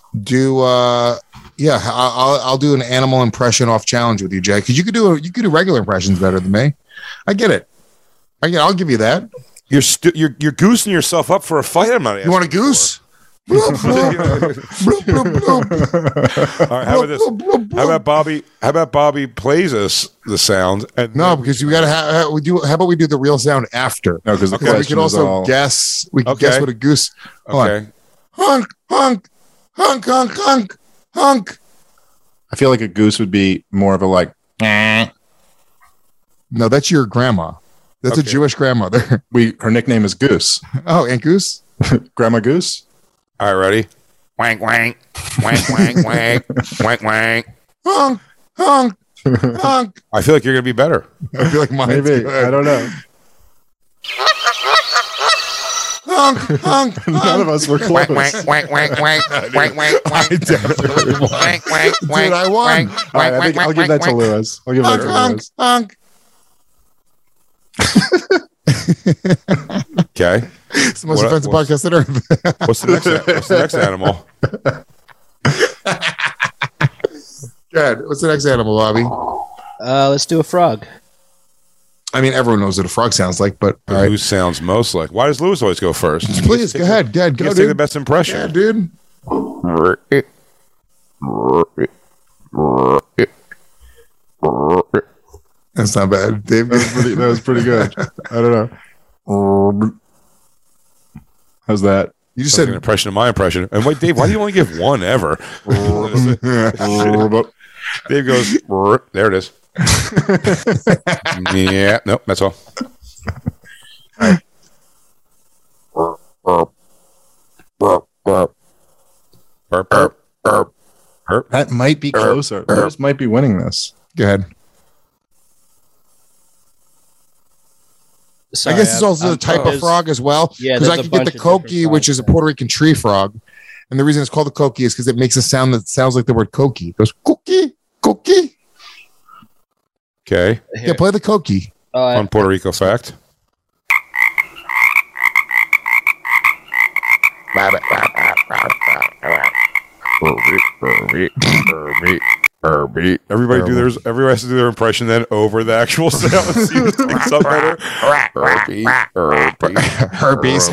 do an animal impression off challenge with you, Jay, because you could do regular impressions better than me. I get it. I'll give you that. You're goosing yourself up for a fight. I'm not. You want a goose? All right, how about this? How about Bobby plays us the sound? And No, because you got to have we do. How about we do the real sound after? No, because the we question can is also all. guess. We can Okay. guess what a goose. Hold Okay. on. Honk, honk, honk, honk, honk, honk. I feel like a goose would be more of a like. No, that's your grandma. That's a Okay. Jewish grandmother. Her nickname is Goose. Oh, Aunt Goose. Grandma Goose. All right, ready? Wank, wank, wank, wank, wank, wank, wank. Honk, honk, honk. I feel like you're gonna be better. I feel like mine's Maybe. good. I don't know. Honk, honk, None of us were Wank, close. wank, wank, wank, wank, wank, wank, wank. I definitely won. Wank, wank, Dude, wank, I won. wank, All right, I think I'll give that to wank. Lewis. I'll give that Honk, to honk, Lewis. honk. Okay. It's the most What- offensive what's- podcast on earth. What's the next animal? Good. What's the next animal, Bobby? Let's do a frog. I mean, everyone knows what a frog sounds like, but all right. Who sounds most like? Why does Lewis always go first? Please, go ahead. Dad, You go, take the dude. best Yeah, impression. dude. That's not bad. Dave, That was pretty good. I don't know. How's that? you just Said said an impression of my impression. And wait, Dave, why do you only give one ever? Dave goes, there it is. Yeah, nope, that's all. Burp, burp, burp, burp. That might be closer. Lewis might be winning this. go ahead. Sorry, I guess it's also I'm- a type of there's- frog as well. Yeah, because I there's a could get the bunch of different coqui, which is a frogs. Puerto Rican tree frog, and the reason it's called the coqui is because it makes a sound that sounds like the word coqui. It goes coqui, coqui. Okay. Yeah, play the coqui. Fun Puerto Rico fact. Everybody do theirs. Everybody has to do their impression then over the actual sound. See who thinks up better. Herpes,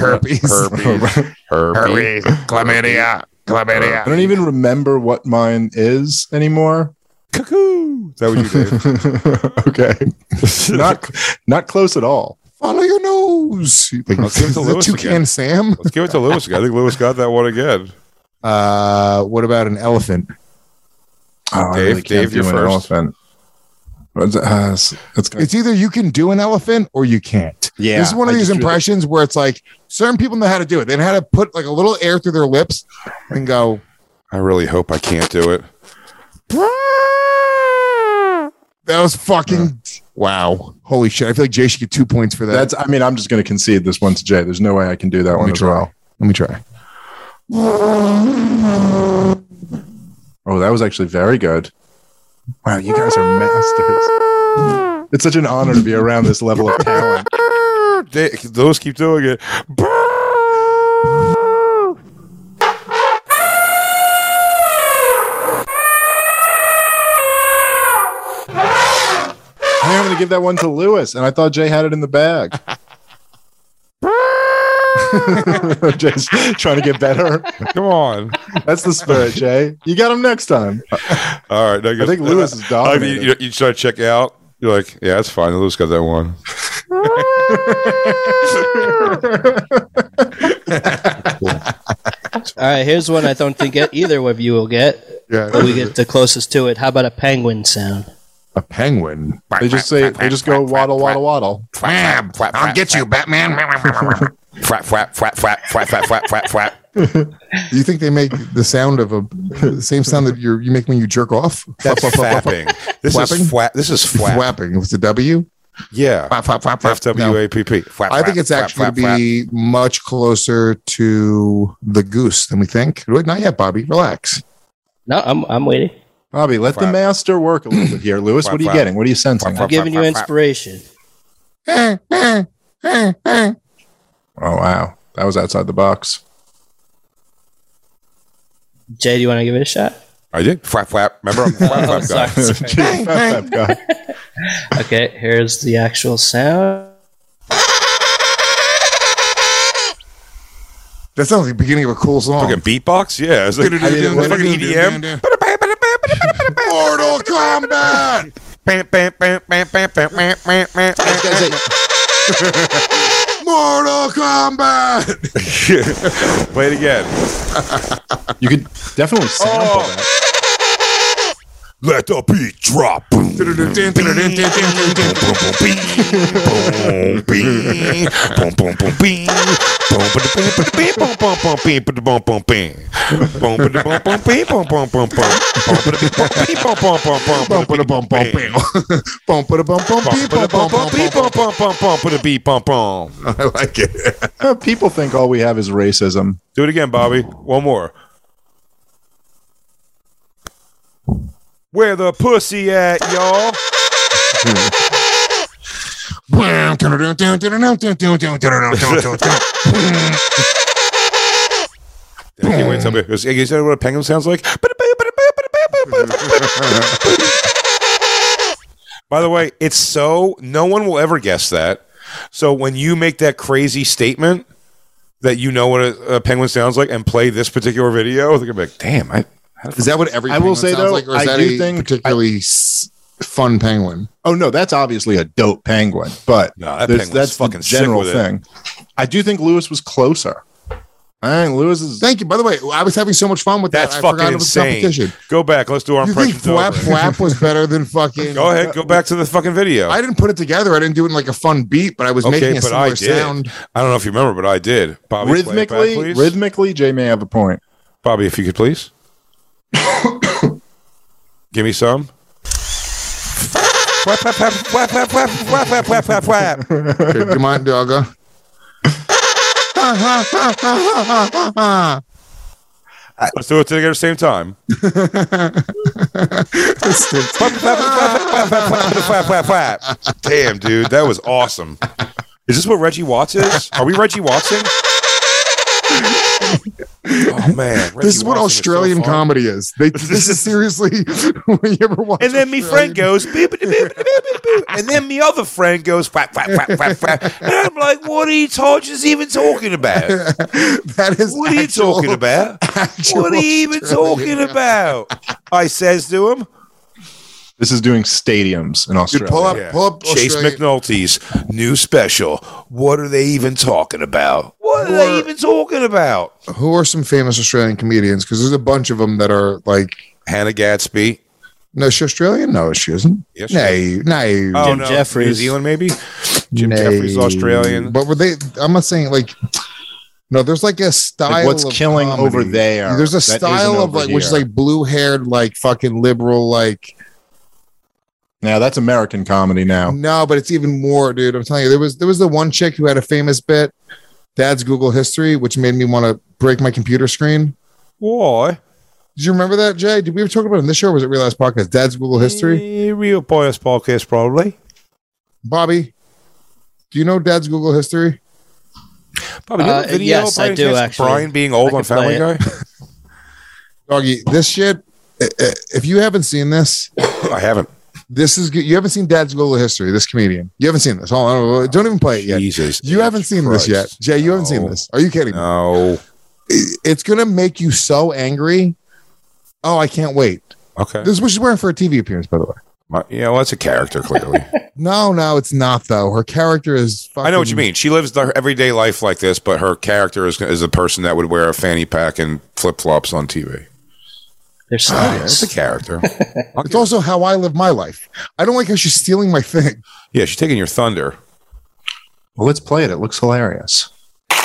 chlamydia. I don't even remember what mine is anymore. Cuckoo. Is that what you did? Okay. Not close at all. Follow your nose. Like, Let's give it is to that Lewis Toucan again. Sam? Let's give it to Lewis again. I think Lewis got that one again. What about an elephant? Oh, I Dave, really can't Dave, you're do an first. elephant. It's gonna, It's either you can do an elephant or you can't. Yeah, This is one of I these just really- impressions where it's like certain people know how to do it. They know how to put like a little air through their lips and go. I really hope I can't do it. That was fucking wow. Holy shit. I feel like Jay should get 2 points for that. that's. I mean, I'm just going to concede this one to Jay. There's no way I can do that Let one me as try. well. Let me try. Oh, that was actually very good. Wow, you guys are masters. It's such an honor to be around this level of talent. Those keep doing it. I'm going to give that one to Lewis, and I thought Jay had it in the bag. Jay's trying to get better. Come on. That's the spirit, Jay. You got him next time. All right. I think Lewis is dominating. You try to check out. You're like, yeah, that's fine. Lewis got that one. All right, here's one I don't think either of you will get. Yeah. But we get the closest to it. How about a penguin sound? A penguin. They just go waddle, waddle, waddle. I'll get you, Batman. Flap, flap, flap, flap, flap, flap, flap, flap, flap. Do you think they make the sound of the same sound that you make when you jerk off? That's flapping. This Flapping? is flap. This is flap. Flapping. What's the W? Yeah. Flap, flap, flap, flap. FWAPP. Flap, I think flap, it's flap, actually flap, going to be much closer to the goose than we think. Not yet, Bobby. Relax. No, I'm waiting. Bobby, let the Flap. master work a little bit here. Lewis, Flap, what are you flap. getting? What are you sensing? I'm giving you flap, flap. inspiration. Oh, wow. That was outside the box. Jay, do you want to give it a shot? I did. Flap, flap. Remember, I'm a flap, Oh, flap guy. sorry. Flap, flap guy. Okay, here's the actual sound. That sounds like the beginning of a cool song. Fucking beatbox? Yeah. It's like fucking EDM. Mortal Kombat! Mortal Kombat! Play it again. You could definitely sample that. Let the beat drop. Boom, boom, boom, boom, I like it. People think all we have is racism. Do it again, Bobby. One more. Where the pussy at, y'all? I can't wait to tell me. You know what a penguin sounds like? By the way, it's so no one will ever guess that. So when you make that crazy statement that you know what a penguin sounds like and play this particular video, they're gonna be like, "Damn, is that what every I will penguin say sounds though? like, or is I that do a think particularly fun penguin? Oh no, that's obviously a dope penguin, but no, that's the fucking general sick with thing. I do think Lewis was closer. I think Lewis is. Thank you. By the way, I was having so much fun with That's that. I fucking forgot it was insane. competition. Go back. Let's do our You think impressions. Flap Flap was better than fucking? Go ahead. Go back to the fucking video. I didn't put it together. I didn't do it in like a fun beat, but I was making a but I similar did. sound. I don't know if you remember, but I did. Bobby, play it back, please. Rhythmically, Jay may have a point. Bobby, if you could please. Give me some. Whap, whap, whap, whap, whap, whap, whap, whap, whap, whap. Okay, come on, doggo. Let's do it together at the same time. Damn, dude, that was awesome. Is this what Reggie Watts is? Are we Reggie Wattsing? Oh man, this is what Australian comedy is. This is seriously when you ever watch. And then me friend goes, beep, beep, beep, beep, beep, beep. And then me other friend goes, whap, whap, whap, whap, whap. And I'm like, what are you just even talking about? That is what are you talking about? What are you even talking about? I says to him. This is doing stadiums in Australia. Pull up Chase Australia. McNulty's new special. What are they even talking about? What are they even talking about? Who are some famous Australian comedians? Because there's a bunch of them that are like Hannah Gadsby. No, is she Australian? No, she isn't. Yes, she no. Oh, Jim no. Jeffries. New Zealand, maybe? Jim Jeffries, Australian. But were they? I'm not saying like. No, there's like a style. Like what's of killing comedy. over there? There's a that style isn't of over like, which is here. like blue-haired, like fucking liberal, like. Now that's American comedy now. No, but it's even more, dude. I'm telling you, there was the one chick who had a famous bit, Dad's Google History, which made me want to break my computer screen. Why? Did you remember that, Jay? Did we ever talk about it in this show, or was it Real Ass Podcast? Dad's Google History? Real Boys Podcast, probably. Bobby, do you know Dad's Google History? Bobby, you have a video yes, by I any do, chance of actually. Brian being old I on can play Family Guy? Doggy, this shit, if you haven't seen this, I haven't. this is good. You haven't seen Dad's Google History, this comedian. You haven't seen this. Hold on, don't even play it yet. Jesus. You haven't seen Christ. this yet. Jay, you haven't seen this. Are you kidding me? No. It's going to make you so angry. Oh, I can't wait. Okay. This is what she's wearing for a TV appearance, by the way. Yeah, well, that's a character, clearly. No, it's not, though. Her character is fucking... I know what you mean. She lives her everyday life like this, but her character is a person that would wear a fanny pack and flip-flops on TV. There's It's a character. It's also how I live my life. I don't like how she's stealing my thing. Yeah, she's taking your thunder. Well, let's play it. It looks hilarious. Did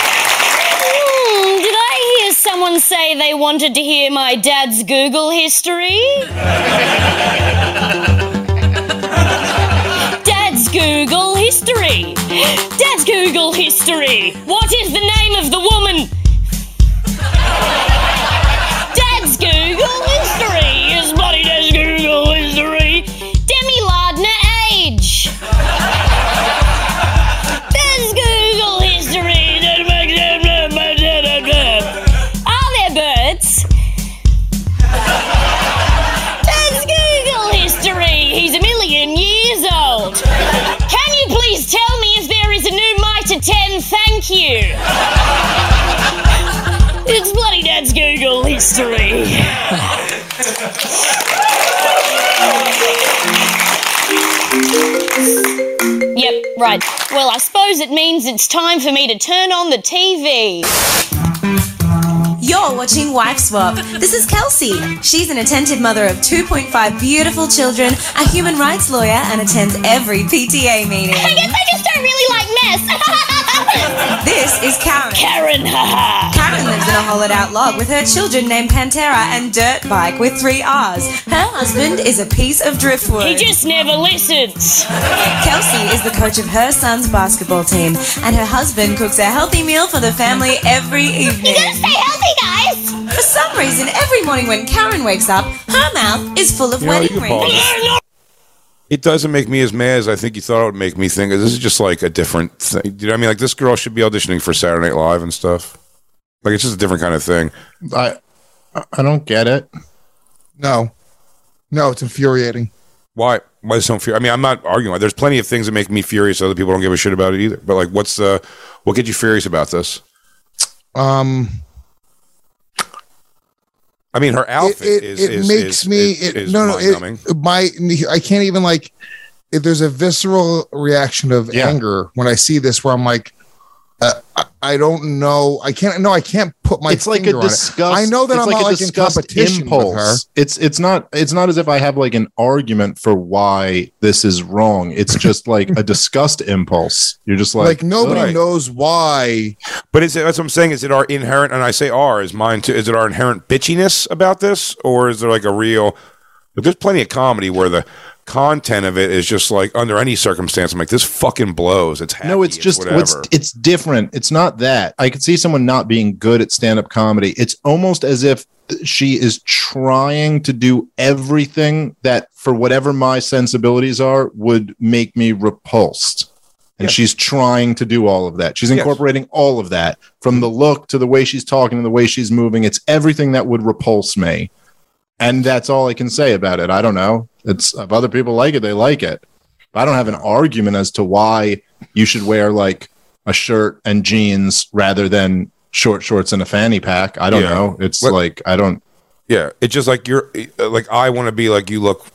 I hear someone say they wanted to hear my dad's Google history? Dad's Google history. Dad's Google history. What is the name of the woman? Dad's Google history is bloody Dad's Google history. Demi Lardner age. Dad's Google history. Are there birds? Dad's Google history. He's 1,000,000 years old. Can you please tell me if there is a new Mitre 10? Thank you. misery. Yep, right. Well, I suppose it means it's time for me to turn on the TV. You're watching Wife Swap. This is Kelsey. She's an attentive mother of 2.5 beautiful children, a human rights lawyer, and attends every PTA meeting. I guess I just don't really like mess. This is Karen. Karen, haha. Karen lives in a hollowed-out log with her children named Pantera and Dirt Bike with 3 R's. Her husband is a piece of driftwood. He just never listens. Kelsey is the coach of her son's basketball team, and her husband cooks a healthy meal for the family every evening. You gotta stay healthy, guys. For some reason, every morning when Karen wakes up, her mouth is full of wedding rings. It doesn't make me as mad as I think you thought it would make me think. This is just like a different thing. You know what I mean? Like, this girl should be auditioning for Saturday Night Live and stuff. Like, it's just a different kind of thing. I don't get it. No, it's infuriating. Why? Why is it so infuriating? I mean, I'm not arguing. There's plenty of things that make me furious. Other people don't give a shit about it either. But like, what gets you furious about this? I mean, her outfit is mind-numbing. I can't even like. There's a visceral reaction of anger when I see this, where I'm like, I don't know. I can't put my. It's like a disgust. I know that I'm not like in competition impulse. With her. It's not as if I have like an argument for why this is wrong. It's just like a disgust impulse. You're just like nobody knows why. But that's what I'm saying. Is it our inherent? And I say is mine too. Is it our inherent bitchiness about this, or is there like a real? But there's plenty of comedy where the content of it is just like under any circumstance I'm like, this fucking blows. It's happy, it's just it's different. It's not that I could see someone not being good at stand-up comedy. It's almost as if she is trying to do everything that, for whatever my sensibilities are, would make me repulsed. And she's trying to do all of that. She's incorporating all of that, from the look to the way she's talking to the way she's moving. It's everything that would repulse me. And that's all I can say about it. I don't know. It's, if other people like it, they like it. But I don't have an argument as to why you should wear like a shirt and jeans rather than short shorts and a fanny pack. I don't know. It's I don't. Yeah, it's just like you're like, I want to be like, you look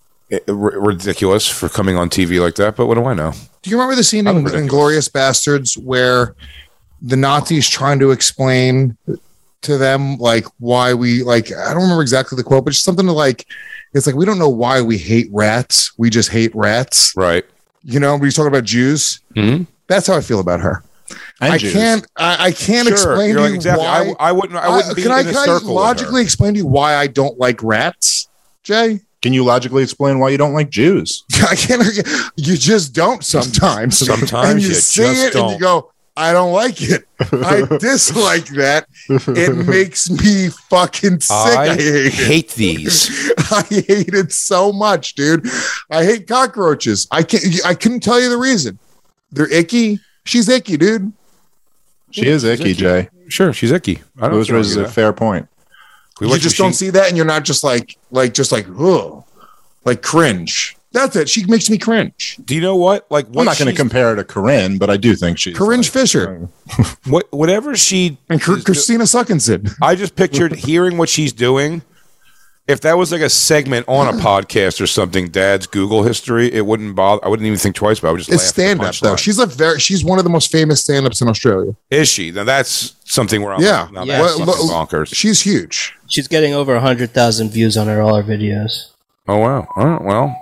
ridiculous for coming on TV like that. But what do I know? Do you remember the scene in Inglourious Bastards where the Nazis trying to explain to them like why we like, I don't remember exactly the quote, but just something to like, it's like, we don't know why we hate rats, we just hate rats, right? You know, when he's talking about Jews. That's how I feel about her. I can't explain to you why I wouldn't be can in a circle. Can I logically explain to you why I don't like rats, Jay? Can you logically explain why you don't like Jews? I can't. You just don't sometimes. Sometimes and you you see just it don't. and you go, I don't like it. I dislike that. It makes me fucking sick. I hate these. I hate it so much, dude. I hate cockroaches. I couldn't tell you the reason. They're icky. She's icky, dude. She is icky, Jay. Sure, she's icky. I don't Those raises a fair point. You just don't see that, and you're not just like, ugh, like cringe. That's it. She makes me cringe. Do you know what? Like, I'm not going to compare her to Corinne, but I do think she's Corinne Fisher. Whatever she and Christina Suckinson. I just pictured hearing what she's doing. If that was like a segment on a podcast or something, Dad's Google history, it wouldn't bother. I wouldn't even think twice about it. I would just it's laugh. Stand up though. She's one of the most famous stand ups in Australia. Is she? Now that's something where I'm bonkers. She's huge. She's getting over 100,000 views on all her videos. Oh wow! All right, well,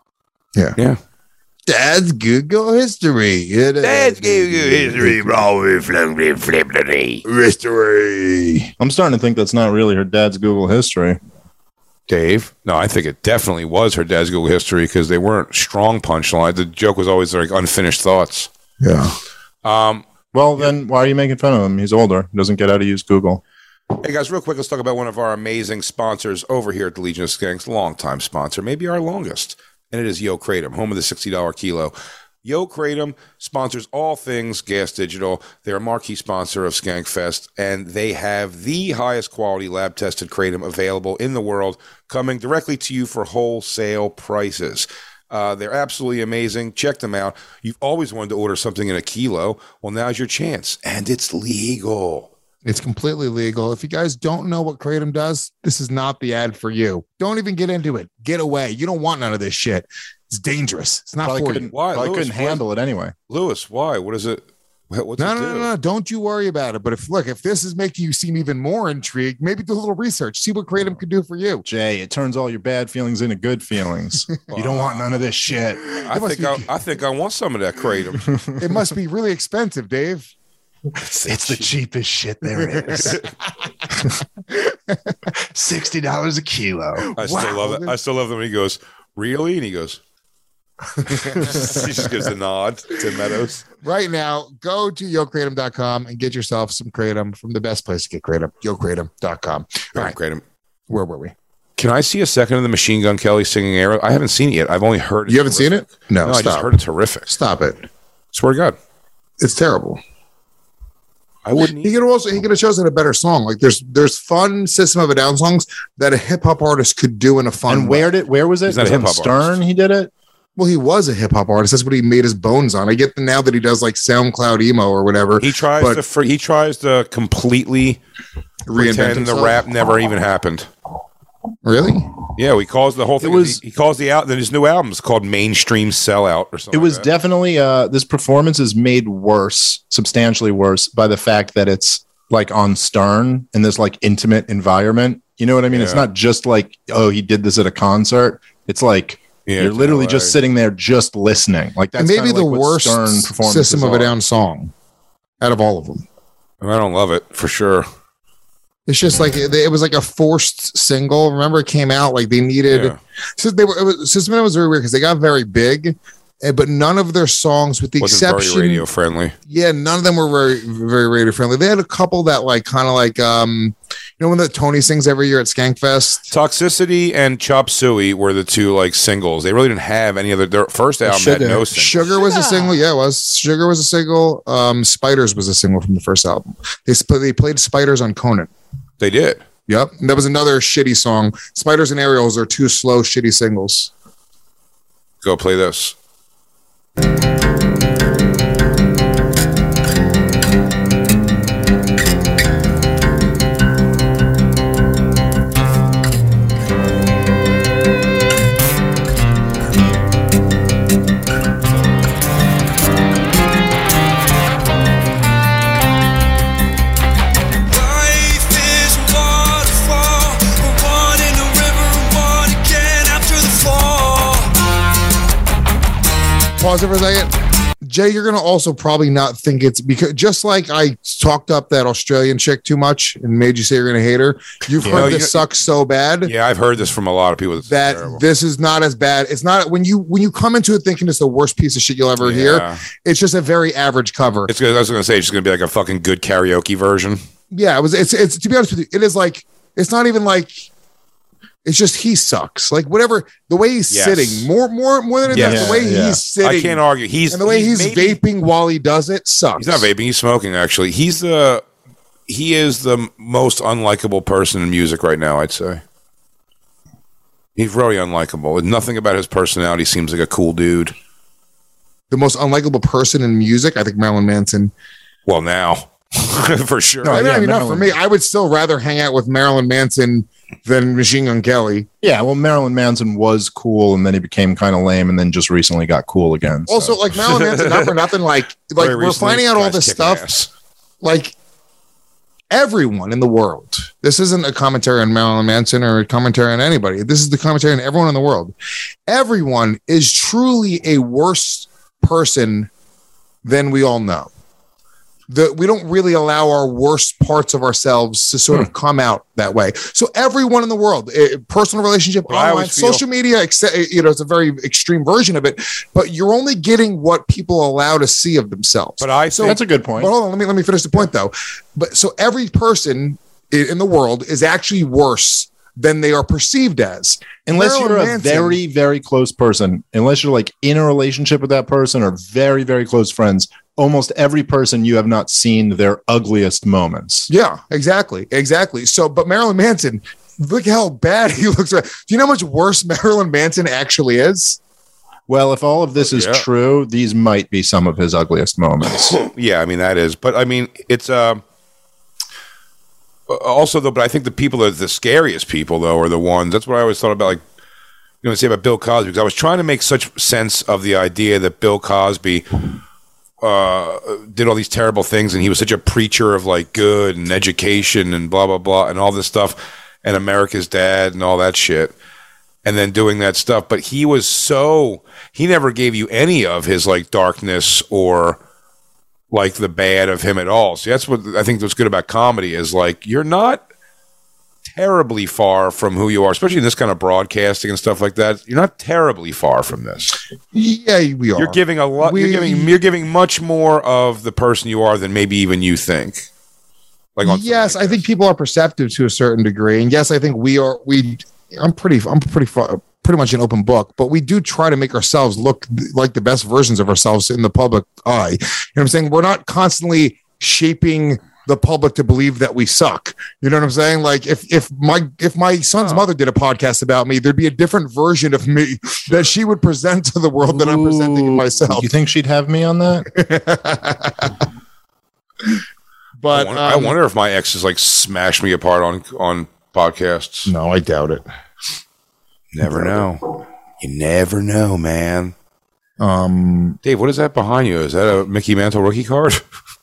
yeah. Dad's Google history. Dad's Google history, history. I'm starting to think that's not really her dad's Google history. Dave? No, I think it definitely was her dad's Google history because they weren't strong punchlines. The joke was always like unfinished thoughts. Yeah. Well, then why are you making fun of him? He's older. He doesn't get how to use Google. Hey, guys, real quick, let's talk about one of our amazing sponsors over here at the Legion of Skanks, longtime sponsor, maybe our longest, and it is Yo Kratom, home of the $60 kilo. Yo Kratom sponsors all things Gas Digital. They're a marquee sponsor of Skankfest, and they have the highest quality lab-tested Kratom available in the world, coming directly to you for wholesale prices. They're absolutely amazing. Check them out. You've always wanted to order something in a kilo. Well, now's your chance, and it's legal. It's completely legal. If you guys don't know what Kratom does, this is not the ad for you. Don't even get into it. Get away. You don't want none of this shit. It's dangerous. It's not Probably for couldn't, you. Why? probably Lewis, couldn't handle it anyway. Lewis, why? What is it? What's it do? No. Don't you worry about it. But if this is making you seem even more intrigued, maybe do a little research. See what Kratom can do for you. Jay, it turns all your bad feelings into good feelings. You don't want none of this shit. I think I want some of that Kratom. It must be really expensive, Dave. It's the cheapest shit there is. $60 a kilo. I still love it. I still love them when he goes, really? And he goes, he just gives a nod. Tim Meadows. Right now, go to YoKratom.com and get yourself some Kratom from the best place to get Kratom, YoKratom.com. All right, Kratom. Where were we? Can I see a second of the Machine Gun Kelly singing Arrow? I haven't seen it yet. I've only heard it. You haven't seen it? No, I just heard it terrific. Stop it. Swear to God. It's terrible. I wouldn't. He could have chosen a better song. Like there's fun System of a Down songs that a hip hop artist could do in a fun. And way. where was it? He's not a hip hop Stern. artist. He did it. Well, he was a hip hop artist. That's what he made his bones on. I get now that he does like SoundCloud emo or whatever. He tries to completely reinvent pretend himself. the rap never even happened. Really? Yeah, he calls the whole thing. He calls the out. Then his new album is called Mainstream Sellout or something. It was like that. definitely this performance is made worse, substantially worse, by the fact that it's like on Stern in this like intimate environment. You know what I mean? Yeah. It's not just like, oh, he did this at a concert. It's like you're literally just sitting there just listening. Like that's and maybe kinda the like what worst Stern performances System of a are. Down song out of all of them. I don't love it for sure. It's just like it was like a forced single. Remember, it came out like they needed. Yeah. So System of a Down was very weird because they got very big, but none of their songs, with the Wasn't exception, very radio friendly. yeah, none of them were very radio friendly. They had a couple that like kind of like you know when the Tony sings every year at Skankfest. Toxicity and Chop Suey were the two like singles. They really didn't have any other. Their first album had no singles. Sugar was a single. Yeah, it was. Sugar was a single. Spiders was a single from the first album. They played Spiders on Conan. They did. Yep. And that was another shitty song. Spiders and Aerials are two slow, shitty singles. Go play this. Pause it for a second. Jay, you're going to also probably not think it's because just like I talked up that Australian chick too much and made you say you're going to hate her. You've heard this sucks so bad. Yeah, I've heard this from a lot of people. That this is not as bad. It's not when you come into it thinking it's the worst piece of shit you'll ever hear. It's just a very average cover. It's good. I was going to say it's just going to be like a fucking good karaoke version. Yeah, it was. It's to be honest with you, it is like it's not even like. It's just he sucks. Like whatever the way he's sitting, more than that, the way he's sitting. I can't argue. And the way he's vaping while he does it sucks. He's not vaping. He's smoking. Actually, he is the most unlikable person in music right now. I'd say he's really unlikable. Nothing about his personality seems like a cool dude. The most unlikable person in music, I think Marilyn Manson. Well, now for sure. No, I mean not for me. I would still rather hang out with Marilyn Manson than Machine Gun Kelly. Yeah, well, Marilyn Manson was cool, and then he became kind of lame, and then just recently got cool again. So. Also, like Marilyn Manson, not for nothing. Like we're finding out all this stuff. Like everyone in the world. This isn't a commentary on Marilyn Manson or a commentary on anybody. This is the commentary on everyone in the world. Everyone is truly a worse person than we all know. We don't really allow our worst parts of ourselves to sort of come out that way. So everyone in the world, personal relationship, online, social media, it's a very extreme version of it, but you're only getting what people allow to see of themselves. But that's a good point. But hold on, let me finish the point though. But so every person in the world is actually worse than they are perceived as. Unless Marilyn you're a Manson, very, very close person, unless you're like in a relationship with that person or very, very close friends, almost every person you have not seen their ugliest moments. Yeah, exactly. So, but Marilyn Manson, look how bad he looks. Do you know how much worse Marilyn Manson actually is? Well, if all of this is true, these might be some of his ugliest moments. Yeah, I mean, that is. But I mean, it's also though, but I think the people that are the scariest people though are the ones. That's what I always thought about. Like, you know, say about Bill Cosby, because I was trying to make such sense of the idea that Bill Cosby did all these terrible things, and he was such a preacher of like good and education and blah blah blah and all this stuff, and America's Dad and all that shit, and then doing that stuff. But he never gave you any of his like darkness or like the bad of him at all. So that's what I think what's good about comedy is, like, you're not terribly far from who you are, especially in this kind of broadcasting and stuff like that. You're not terribly far from this. Yeah, we are. You're giving a lot. You're giving much more of the person you are than maybe even you think. Like, yes, I think people are perceptive to a certain degree, and yes, I think we are. I'm pretty much an open book, but we do try to make ourselves look like the best versions of ourselves in the public eye. You know what I'm saying? We're not constantly shaping the public to believe that we suck. You know what I'm saying? Like, if my son's mother did a podcast about me, there'd be a different version of me that she would present to the world than I'm presenting myself. You think she'd have me on that? But I wonder if my exes like smash me apart on podcasts. No, I doubt it. Never know. You never know, man. Dave, what is that behind you? Is that a Mickey Mantle rookie card?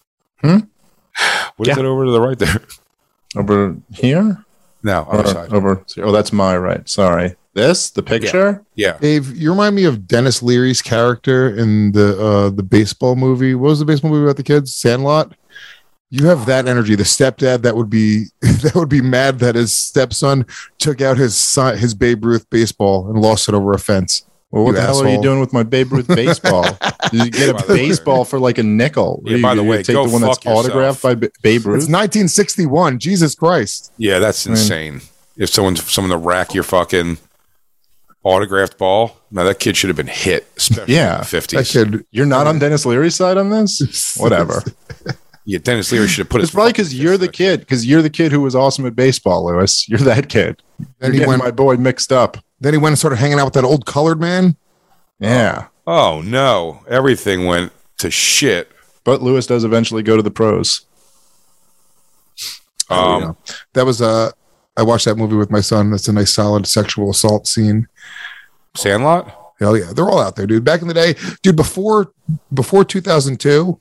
What is that over to the right there? Over here? No, other side. Over. Oh, that's my right. Sorry. The picture? Yeah. Dave, you remind me of Dennis Leary's character in the baseball movie. What was the baseball movie about the kids? Sandlot? You have that energy. The stepdad that would be mad that his stepson took out his Babe Ruth baseball and lost it over a fence. Well, what the hell are you doing with my Babe Ruth baseball? Did you get a baseball for like a nickel? Yeah, by the way, take go the one that's fuck yourself. autographed by Babe Ruth. It's 1961. Jesus Christ. Yeah, that's insane. If someone to rack your fucking autographed ball, now that kid should have been hit, especially in the 50s. That kid, you're not on Dennis Leary's side on this? Whatever. Yeah, Dennis Leary should have put It's probably because you're the kid who was awesome at baseball, Lewis. You're that kid. Then You're getting my boy mixed up. Then he went and started hanging out with that old colored man. Yeah. Oh no, everything went to shit. But Lewis does eventually go to the pros. That was I watched that movie with my son. That's a nice solid sexual assault scene. Sandlot? Hell yeah, they're all out there, dude. Back in the day, dude, before 2002,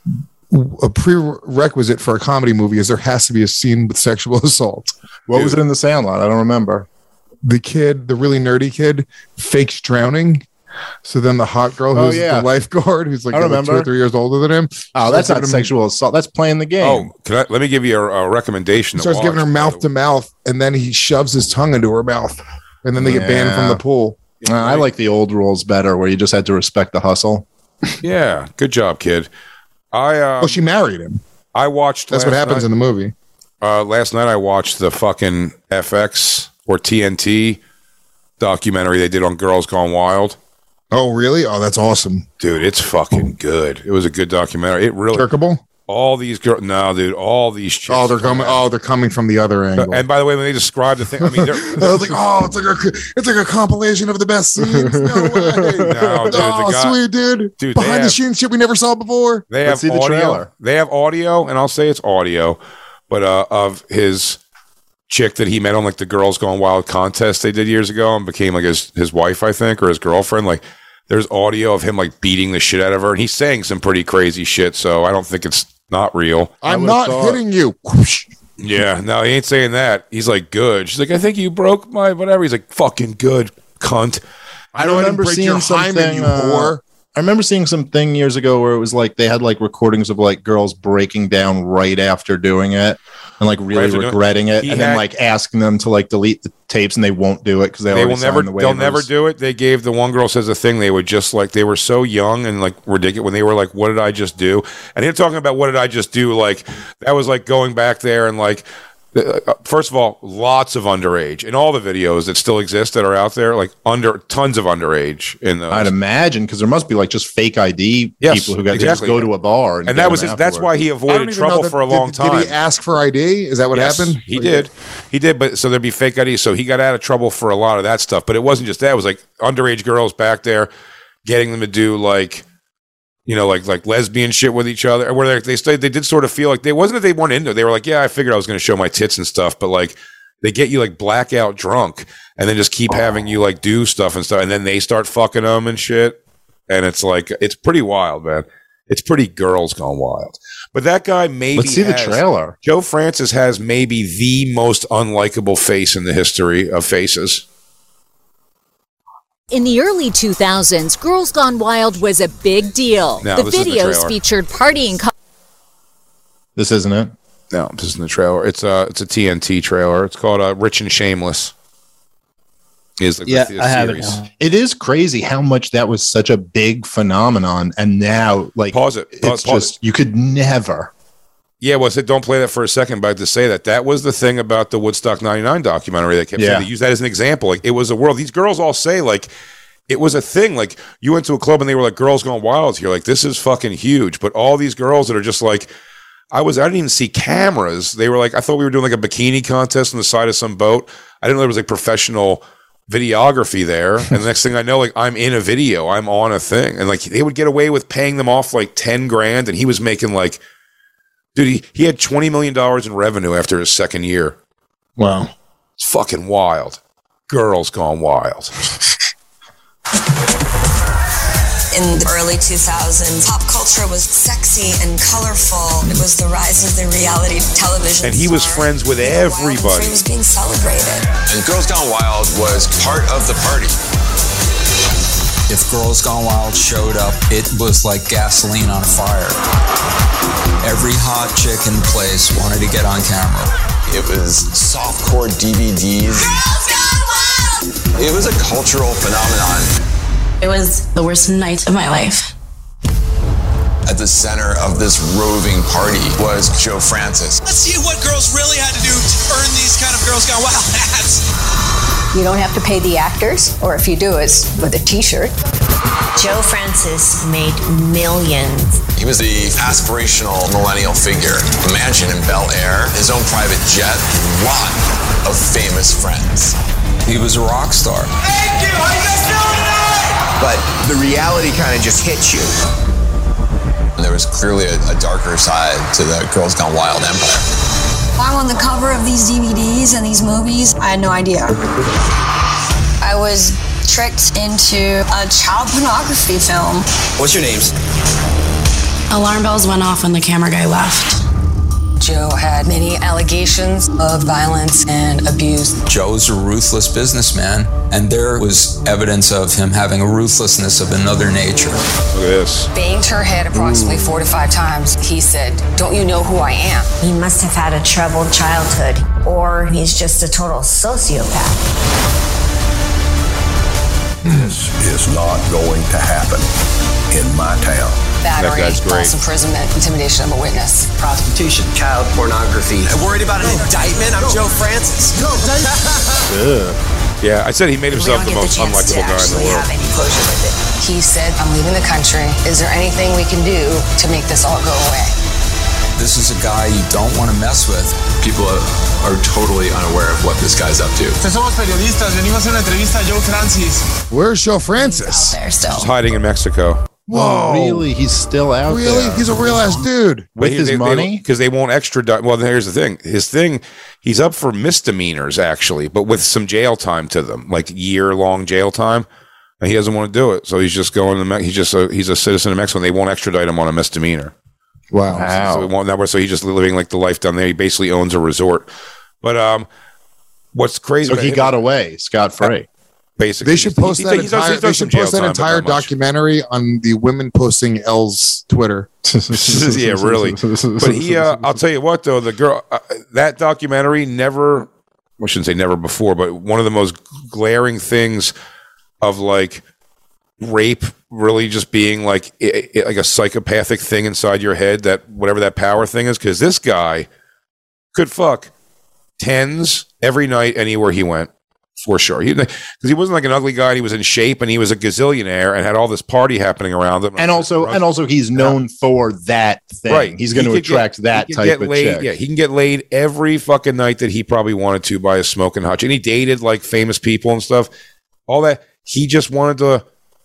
a prerequisite for a comedy movie is there has to be a scene with sexual assault. What was it in The Sandlot? I don't remember. The really nerdy kid, fakes drowning. So then the hot girl who's the lifeguard, who's like 2 or 3 years older than him. Oh, that's not sexual assault. That's playing the game. Oh, let me give you a recommendation. He starts giving her mouth to mouth, and then he shoves his tongue into her mouth, and then they get banned from the pool. I like the old rules better, where you just had to respect the hustle. Yeah, good job, kid. Well, she married him. I watched. That's what happens in the movie. Last night I watched the fucking FX or TNT documentary they did on Girls Gone Wild. Oh, really? Oh, that's awesome, dude. It's fucking good. It was a good documentary. It really. Jerkable? All these girls. No, dude. All these chicks. Oh, they're coming from the other angle. And by the way, when they describe the thing, I mean, I was like, oh, it's like a compilation of the best scenes. No way. No, dude, sweet, dude. Behind the scenes shit we never saw before. They have audio. The trailer. They have audio, and I'll say it's audio, but of his chick that he met on like the Girls Gone Wild contest they did years ago and became like his wife, I think, or his girlfriend. Like, there's audio of him like beating the shit out of her, and he's saying some pretty crazy shit. So I don't think it's not real. I'm not hitting you. Yeah, no, he ain't saying that. He's like, good. She's like, I think you broke my whatever. He's like, fucking good, cunt. I remember seeing something. I remember seeing something years ago where it was like they had like recordings of like girls breaking down right after doing it and like really regretting it, and then like asking them to like delete the tapes, and they won't do it because they will never. They'll never do it. They gave the one girl says a thing. They would just like they were so young and like ridiculous when they were like, "What did I just do?" And they're talking about what did I just do? Like that was like going back there and like. First of all, lots of underage in all the videos that still exist that are out there, like tons of underage in those. I'd imagine because there must be like just fake ID people who got to just go to a bar, and that was that's why he avoided trouble for a long time. Did he ask for ID? Is that what happened? He did. But so there'd be fake ID, so he got out of trouble for a lot of that stuff. But it wasn't just that; it was like underage girls back there, getting them to do like you know, like lesbian shit with each other, where they did sort of feel like they wasn't that they weren't into it. They were like, yeah, I figured I was going to show my tits and stuff, but like they get you like blackout drunk and then just keep having you like do stuff and stuff, and then they start fucking them and shit, and it's like it's pretty wild, man. It's pretty Girls Gone Wild. But that guy maybe Let's see the trailer. Joe Francis has maybe the most unlikable face in the history of faces. In the early 2000s, Girls Gone Wild was a big deal. No, the this is the videos trailer. featured partying This isn't it? No, this isn't the trailer. It's a TNT trailer. It's called Rich and Shameless. Is the I have it series. now. It is crazy how much that was such a big phenomenon, and now like Pause it. It's Pause just you could never. Yeah, well, don't play that for a second, but I have to say that was the thing about the Woodstock 99 documentary that kept saying, they use that as an example. Like, it was a world. These girls all say, like, it was a thing. Like, you went to a club and they were like, Girls Gone Wild here. Like, this is fucking huge. But all these girls that are just like, I didn't even see cameras. They were like, I thought we were doing like a bikini contest on the side of some boat. I didn't know there was like professional videography there. And the next thing I know, like, I'm in a video. I'm on a thing. And like, they would get away with paying them off like 10 grand. And he was making like, dude, he had $20 million in revenue after his second year. Wow. It's fucking wild. Girls Gone Wild. In the early 2000s, pop culture was sexy and colorful. It was the rise of the reality television And he was friends with everybody. It was being celebrated. And Girls Gone Wild was part of the party. If Girls Gone Wild showed up, it was like gasoline on fire. Every hot chick in the place wanted to get on camera. It was softcore DVDs. Girls Gone Wild! It was a cultural phenomenon. It was the worst night of my life. At the center of this roving party was Joe Francis. Let's see what girls really had to do to earn these kind of Girls Gone Wild hats. You don't have to pay the actors, or if you do, it's with a t-shirt. Joe Francis made millions. He was the aspirational millennial figure. A mansion in Bel Air, his own private jet, a lot of famous friends. He was a rock star. Thank you. How you guys doing tonight? But the reality kind of just hits you. And there was clearly a darker side to the Girls Gone Wild empire. I'm on the cover of these DVDs and these movies. I had no idea. I was tricked into a child pornography film. What's your names? Alarm bells went off when the camera guy left. Joe had many allegations of violence and abuse. Joe's a ruthless businessman, and there was evidence of him having a ruthlessness of another nature. Look at this. Banged her head approximately 4 to 5 times. He said, "Don't you know who I am?" He must have had a troubled childhood, or he's just a total sociopath. This is not going to happen in my town. Battery, That guy's great. false imprisonment, intimidation of a witness. Prostitution, child pornography. I'm worried about an indictment? I'm Joe Francis. Yeah, I said he made himself the most unlikable guy in the world. Have any closure with it. He said, "I'm leaving the country. Is there anything we can do to make this all go away?" This is a guy you don't want to mess with. People are totally unaware of what this guy's up to. Somos periodistas. Venimos a una entrevista a Joe Francis. Where's Joe Francis? There still. He's hiding in Mexico. Whoa, really? He's still out there. Really? He's a real ass dude. With his money? Because they won't extradite. Well, here's the thing. He's up for misdemeanors, actually, but with some jail time to them, like year-long jail time. And he doesn't want to do it. So he's just going to he's a citizen of Mexico, and they won't extradite him on a misdemeanor. Wow. So he's just living like the life down there. He basically owns a resort. But what's crazy? So about he him- got away scot-free. Basically, They should post that he's done some jail time, but entire not much. documentary on the Women Posting L's Twitter. Yeah, really. But he, I'll tell you what, though, the girl, that documentary never, I shouldn't say never before, but one of the most glaring things of like rape really just being like like a psychopathic thing inside your head, that whatever that power thing is, because this guy could fuck tens every night anywhere he went. For sure. Because he wasn't like an ugly guy. He was in shape and he was a gazillionaire and had all this party happening around him. And also he's known for that thing. Right. He's going to attract that type of chick. Yeah, he can get laid every fucking night that he probably wanted to by a smoking hot chick. And he dated like famous people and stuff. All that. He just wanted to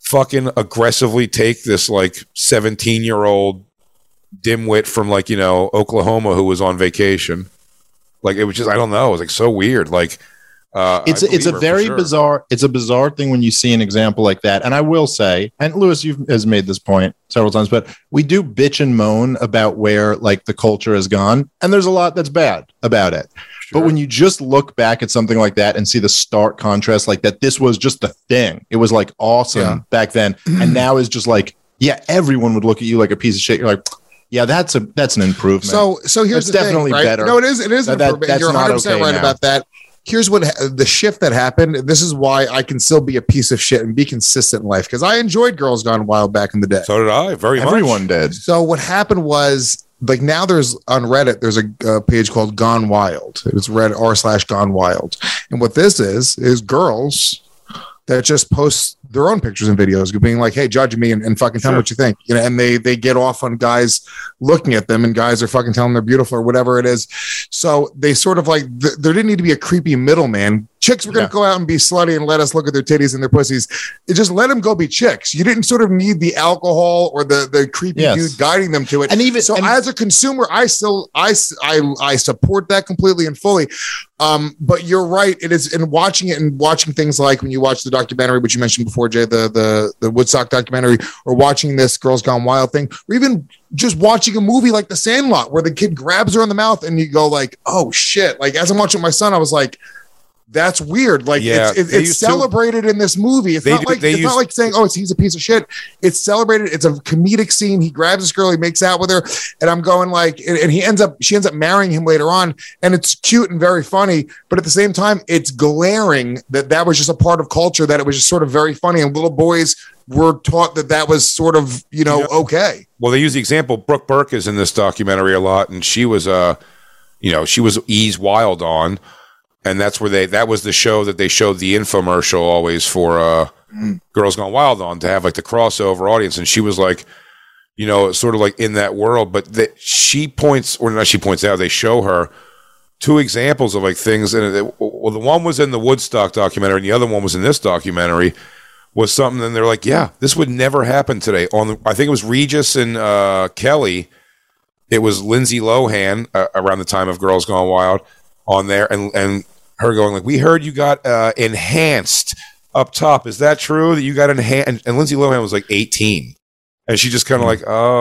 fucking aggressively take this like 17-year-old dimwit from like, you know, Oklahoma who was on vacation. Like, it was just, I don't know. It was like so weird. Like, it's a very bizarre. It's a bizarre thing when you see an example like that. And I will say, and Lewis, has made this point several times, but we do bitch and moan about where like the culture has gone, and there's a lot that's bad about it. Sure. But when you just look back at something like that and see the stark contrast, like that, this was just the thing. It was like awesome back then, and now is just like, yeah, everyone would look at you like a piece of shit. You're like, yeah, that's an improvement. So here's that's the definitely thing, right? better. No, it is an improvement. You're 100% right about that. Here's what the shift that happened. This is why I can still be a piece of shit and be consistent in life, because I enjoyed Girls Gone Wild back in the day. So did I. Everyone did. So what happened was, like, now there's on Reddit, there's a page called Gone Wild. It's Reddit.r/Gone Wild. And what this is girls that just post their own pictures and videos, being like, hey, judge me and fucking tell me what you think. You know, and they get off on guys looking at them, and guys are fucking telling them they're beautiful or whatever it is. So they sort of like, there didn't need to be a creepy middleman. Chicks were going to go out and be slutty and let us look at their titties and their pussies. It just let them go be chicks. You didn't sort of need the alcohol or the creepy dude guiding them to it. And even so, as a consumer, I support that completely and fully. But you're right. It is in watching it and watching things like when you watch the documentary, which you mentioned before, Jay, the Woodstock documentary, or watching this Girls Gone Wild thing, or even just watching a movie like The Sandlot, where the kid grabs her in the mouth and you go like, oh shit. Like, as I'm watching my son, I was like, that's weird. Like, it's celebrated in this movie. It's not like saying, oh, he's a piece of shit. It's celebrated. It's a comedic scene. He grabs this girl, he makes out with her, and I'm going like, and she ends up marrying him later on, and it's cute and very funny. But at the same time, it's glaring that was just a part of culture, that it was just sort of very funny, and little boys were taught that was sort of, okay. Well, they use the example. Brooke Burke is in this documentary a lot, and she was she was Ease Wild on. And that's where that was the show that they showed the infomercial always for Girls Gone Wild on, to have like the crossover audience. And she was like, sort of like in that world. But they show her two examples of like things. And the one was in the Woodstock documentary, and the other one was in this documentary, was something. And they're like, yeah, this would never happen today. I think it was Regis and Kelly. It was Lindsay Lohan around the time of Girls Gone Wild on there, and her going like, we heard you got enhanced up top. Is that true that you got enhanced? And Lindsay Lohan was like 18, and she just kind of like,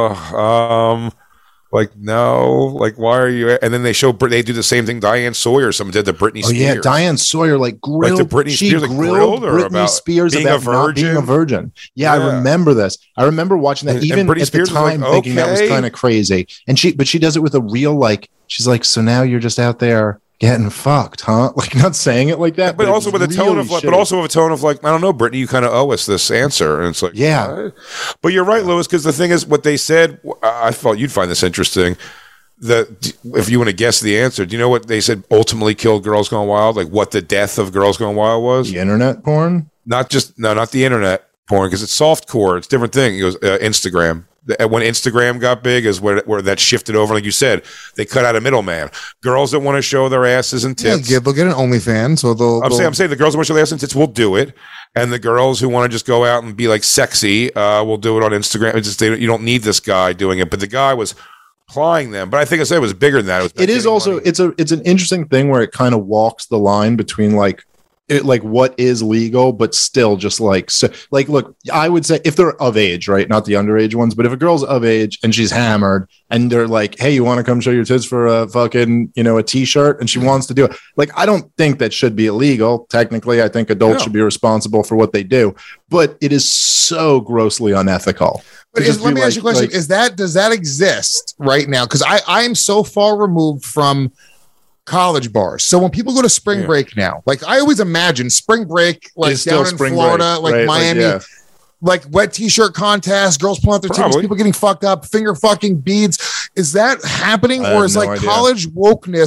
like, no, like, why are you? And then they do the same thing. Diane Sawyer, someone did the Britney Spears. Oh yeah, Diane Sawyer like grilled. Like the Britney Spears, like grilled Britney Spears about not being a virgin. Yeah, I remember this. I remember watching that, even at the time, thinking that was kind of crazy. And she does it with a real, like, she's like, so now you're just out there getting fucked, huh? Like, not saying it like that, but also with a tone of like, I don't know, Brittany, you kind of owe us this answer. And it's like, yeah. But you're right, Lewis, because the thing is, what they said, I thought you'd find this interesting, that if you want to guess the answer, do you know what they said ultimately killed Girls Gone Wild? Like, what the death of Girls Gone Wild was? The internet porn? Not the internet porn, because it's softcore. It's a different thing. It goes Instagram. When Instagram got big is where that shifted over. Like you said, they cut out a middleman. Girls that want to show their asses and tits. Yeah, they'll get an OnlyFans. So I'm saying the girls that want to show their asses and tits will do it. And the girls who want to just go out and be like sexy will do it on Instagram. It's just, you don't need this guy doing it. But the guy was plying them. But I think I said it was bigger than that. It is also, it's an interesting thing where it kind of walks the line between like what is legal, but still just like, so, like, look, I would say if they're of age, right? Not the underage ones, but if a girl's of age and she's hammered and they're like, hey, you want to come show your tits for a fucking, a t-shirt, and she wants to do it. Like, I don't think that should be illegal. Technically, I think adults should be responsible for what they do, but it is so grossly unethical. But let me ask you a question. Does that exist right now? Because I am so far removed from college bars. So when people go to spring break now, like, I always imagine spring break, like down in Florida, break, like Miami, like wet t-shirt contest, girls pulling out their titties, people getting fucked up, finger fucking beads. Is that happening? Or is college wokeness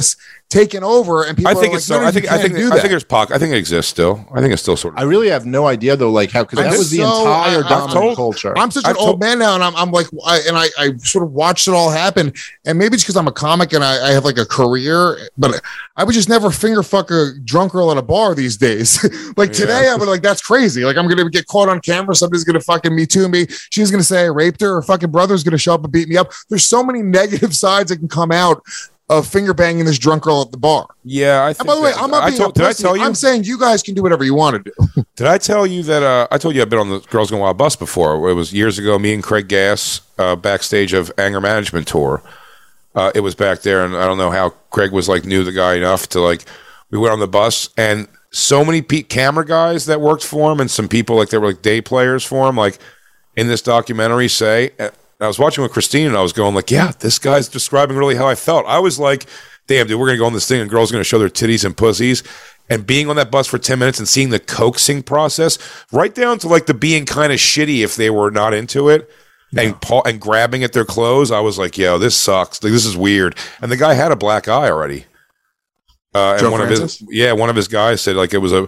taken over, and people. I think are it's like, so. no, I think there's pocket. I think it exists still. I think it's still sort of. I really have no idea though, like how because that was the entire dominant culture. I'm such an old man now, and I'm like, I sort of watched it all happen, and maybe it's because I'm a comic and I have like a career, but I would just never finger fuck a drunk girl at a bar these days. Like today, I would like that's crazy. Like I'm gonna get caught on camera. Somebody's gonna fucking Me Too me. She's gonna say I raped her. Her fucking brother's gonna show up and beat me up. There's so many negative sides that can come out of finger banging this drunk girl at the bar. Yeah, I think. And by the way, I'm not being a did I pussy. tell you? I'm saying you guys can do whatever you want to do. Did I tell you that? I told you I've been on the Girls Gone Wild bus before. It was years ago. Me and Craig Gass backstage of Anger Management Tour. It was back there, and I don't know how Craig was like knew the guy enough to like. We went on the bus, and so many camera guys that worked for him, and some people like they were like day players for him, like in this documentary say. I was watching with Christine, and I was going like, yeah, this guy's describing really how I felt. I was like, damn, dude, we're going to go on this thing, and girls are going to show their titties and pussies. And being on that bus for 10 minutes and seeing the coaxing process, right down to like the being kind of shitty if they were not into it, and grabbing at their clothes, I was like, yo, this sucks. Like, this is weird. And the guy had a black eye already. And one of his guys said like it was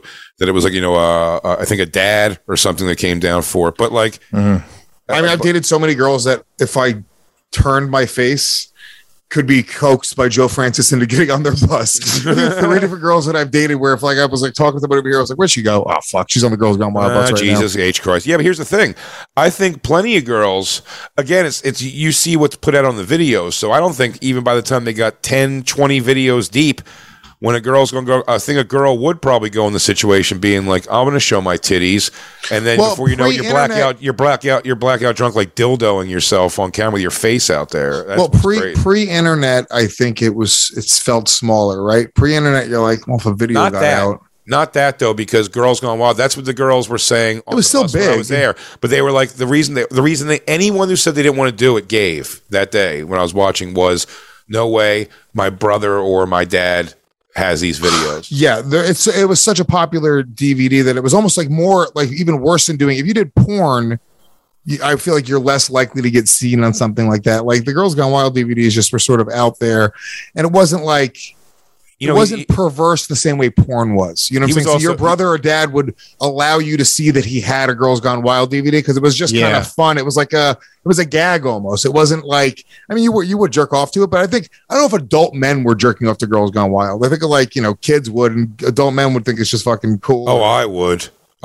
I think a dad or something that came down for it. But like, I mean, I've dated so many girls that if I turned my face, could be coaxed by Joe Francis into getting on their bus. 3 different girls that I've dated where if like I was like talking to somebody over here, I was like, where'd she go? Oh fuck, she's on the Girls Gone Wild bus right Jesus now. H Christ. Yeah, but here's the thing. I think plenty of girls, again, it's you see what's put out on the videos. So I don't think even by the time they got 10, 20 videos deep, when a girl's going to go, I think a girl would probably go in the situation being like, I'm going to show my titties. And then before you know it, you're blackout drunk, like dildoing yourself on camera with your face out there. That's pre-internet, I think it's felt smaller, right? Pre-internet, you're like, well, if a video got out. Not that though, because Girls Gone Wild, that's what the girls were saying. It was still big. I was there, but they were like, the reason anyone who said they didn't want to do it gave that day when I was watching was, no way my brother or my dad has these videos. Yeah, it was such a popular DVD that it was almost like more like even worse than doing. If you did porn, I feel like you're less likely to get seen on something like that. Like the Girls Gone Wild DVDs just were sort of out there, and it wasn't like it wasn't perverse the same way porn was. You know what I'm saying? So your brother or dad would allow you to see that he had a Girls Gone Wild DVD because it was just kind of fun. It was like it was a gag almost. It wasn't like, I mean, you would jerk off to it, but I don't know if adult men were jerking off to Girls Gone Wild. I think like, kids would, and adult men would think it's just fucking cool. Oh, I would.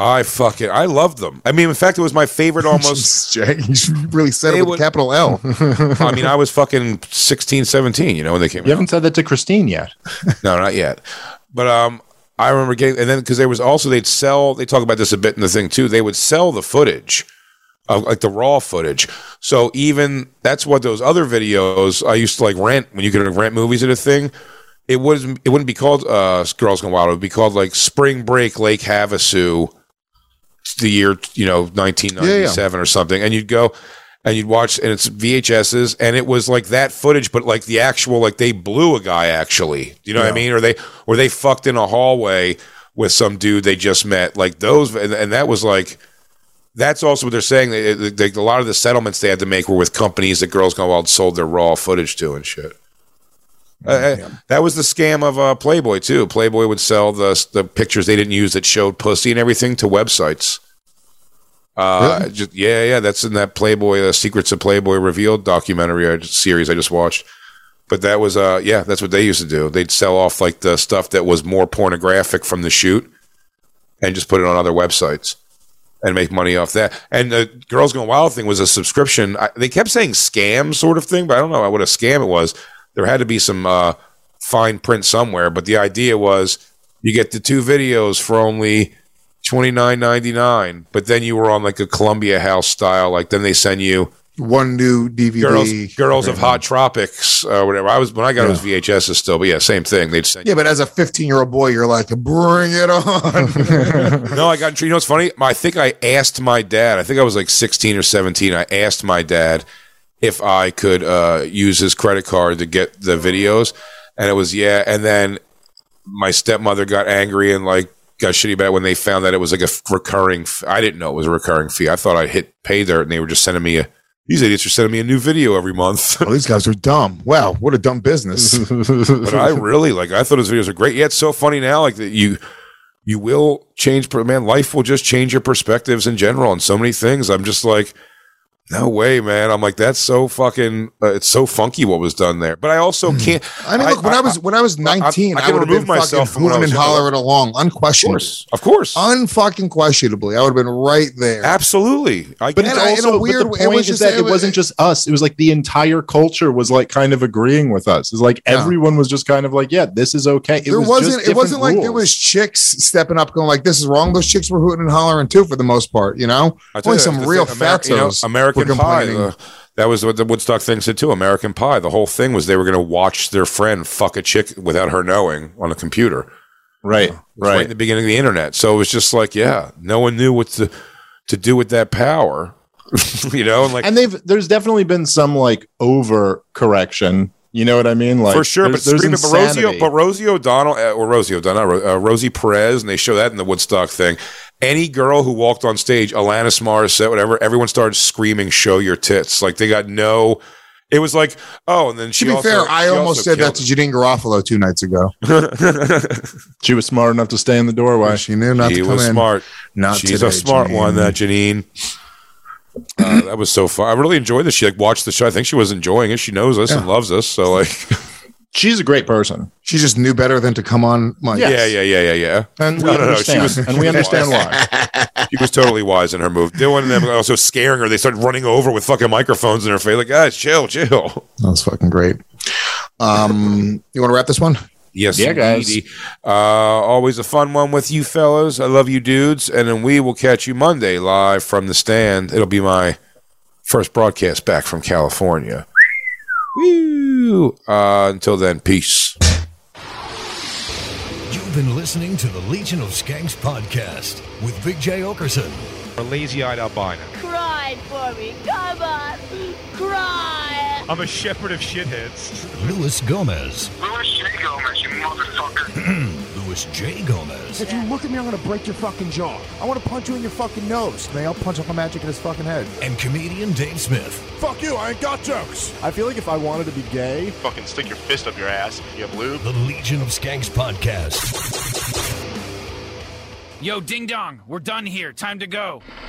I loved them. I mean, in fact, it was my favorite almost. Jay, you really said it with a capital L. I mean, I was fucking 16, 17, when they came out. You haven't said that to Christine yet. No, not yet. But I remember getting, and then because there was also, they talk about this a bit in the thing too, they would sell the footage of like the raw footage. So even, that's what those other videos I used to like rent, when you could rent movies at a thing. It wouldn't be called Girls Gone Wild. It would be called like Spring Break Lake Havasu, the year 1997 or something, and you'd go and you'd watch, and it's VHSs, and it was like that footage, but like the actual, like they blew a guy actually, you know what I mean, or they fucked in a hallway with some dude they just met, like those, and that was like, that's also what they're saying. A lot of the settlements they had to make were with companies that Girls Gone Wild sold their raw footage to and shit. That was the scam of Playboy too. Playboy would sell the pictures they didn't use that showed pussy and everything to websites. Really? That's in that Playboy Secrets of Playboy Revealed documentary series I just watched. But that was that's what they used to do. They'd sell off like the stuff that was more pornographic from the shoot and just put it on other websites and make money off that. And the Girls Gone Wild thing was a subscription. They kept saying scam sort of thing, but I don't know what a scam it was. There had to be some fine print somewhere, but the idea was you get the 2 videos for only $29.99, but then you were on like a Columbia House style. Like then they send you one new DVD. Girls of Hot Tropics, whatever. When I got it was VHSs still, but yeah, same thing. They'd send. Yeah, but as a 15-year-old boy, you're like, bring it on. No, I got. You know what's funny? I think I asked my dad. I think I was like 16 or 17. I asked my dad if I could use his credit card to get the videos, and it was and then my stepmother got angry and like got shitty about it when they found that it was like a recurring I didn't know it was a recurring fee. I thought I hit pay dirt and they were just sending me these idiots are sending me a new video every month. Oh, these guys are dumb. Wow, what a dumb business. But I really I thought his videos are great. Yeah, it's so funny now. Like that you will change, man. Life will just change your perspectives in general on so many things. I'm just like, no way, man. I'm like, that's so fucking. It's so funky what was done there. But I also can't. I mean, look, when I was 19, I would have been fucking hooting and hollering along, unquestionably. Of course, unfucking questionably, I would have been right there. Absolutely, but it's also in a weird way. It wasn't just us. It was like the entire culture was like kind of agreeing with us. It's like everyone was just kind of like, yeah, this is okay. It wasn't like there was chicks stepping up, going like, this is wrong. Those chicks were hooting and hollering too, for the most part. You know, only some real fatos. American Pie. That was what the Woodstock thing said too. American Pie. The whole thing was they were going to watch their friend fuck a chick without her knowing on a computer. Right. Right in the beginning of the internet. So it was just like, yeah, no one knew what to do with that power. You know, and there's definitely been some like overcorrection. You know what I mean? Like for sure, but Rosie O'Donnell, Rosie Perez, and they show that in the Woodstock thing. Any girl who walked on stage, Alanis Morissette, whatever, everyone started screaming, "Show your tits!" Like they got no. It was like, oh, and then she. To be fair, I almost said that to Janine Garofalo 2 nights ago. She was smart enough to stay in the doorway. She knew not to come in. She was smart. She's a smart one, that Janine. That was so fun. I really enjoyed this. She watched the show. I think she was enjoying it. She knows us and loves us. So she's a great person. She just knew better than to come on. Yes. Yeah. And we understand. And we understand why. She was totally wise in her move. Doing them also scaring her. They started running over with fucking microphones in her face. Like, guys, chill. That was fucking great. You want to wrap this one? Yes, yeah, guys. Always a fun one with you fellas. I love you dudes. And then we will catch you Monday live from the stand. It'll be my first broadcast back from California. Woo! Until then, peace. You've been listening to the Legion of Skanks podcast with Big J. Okerson. A lazy-eyed albino. Cry for me. Come on. Cry. I'm a shepherd of shitheads. Luis Gomez. Luis J. Gomez, you motherfucker. Luis J. Gomez. If you look at me, I'm going to break your fucking jaw. I want to punch you in your fucking nose. Then I'll punch Uncle Magic in his fucking head. And comedian Dave Smith. Fuck you, I ain't got jokes. I feel like if I wanted to be gay... Fucking stick your fist up your ass if you have lube. The Legion of Skanks podcast. Yo, ding dong, we're done here. Time to go.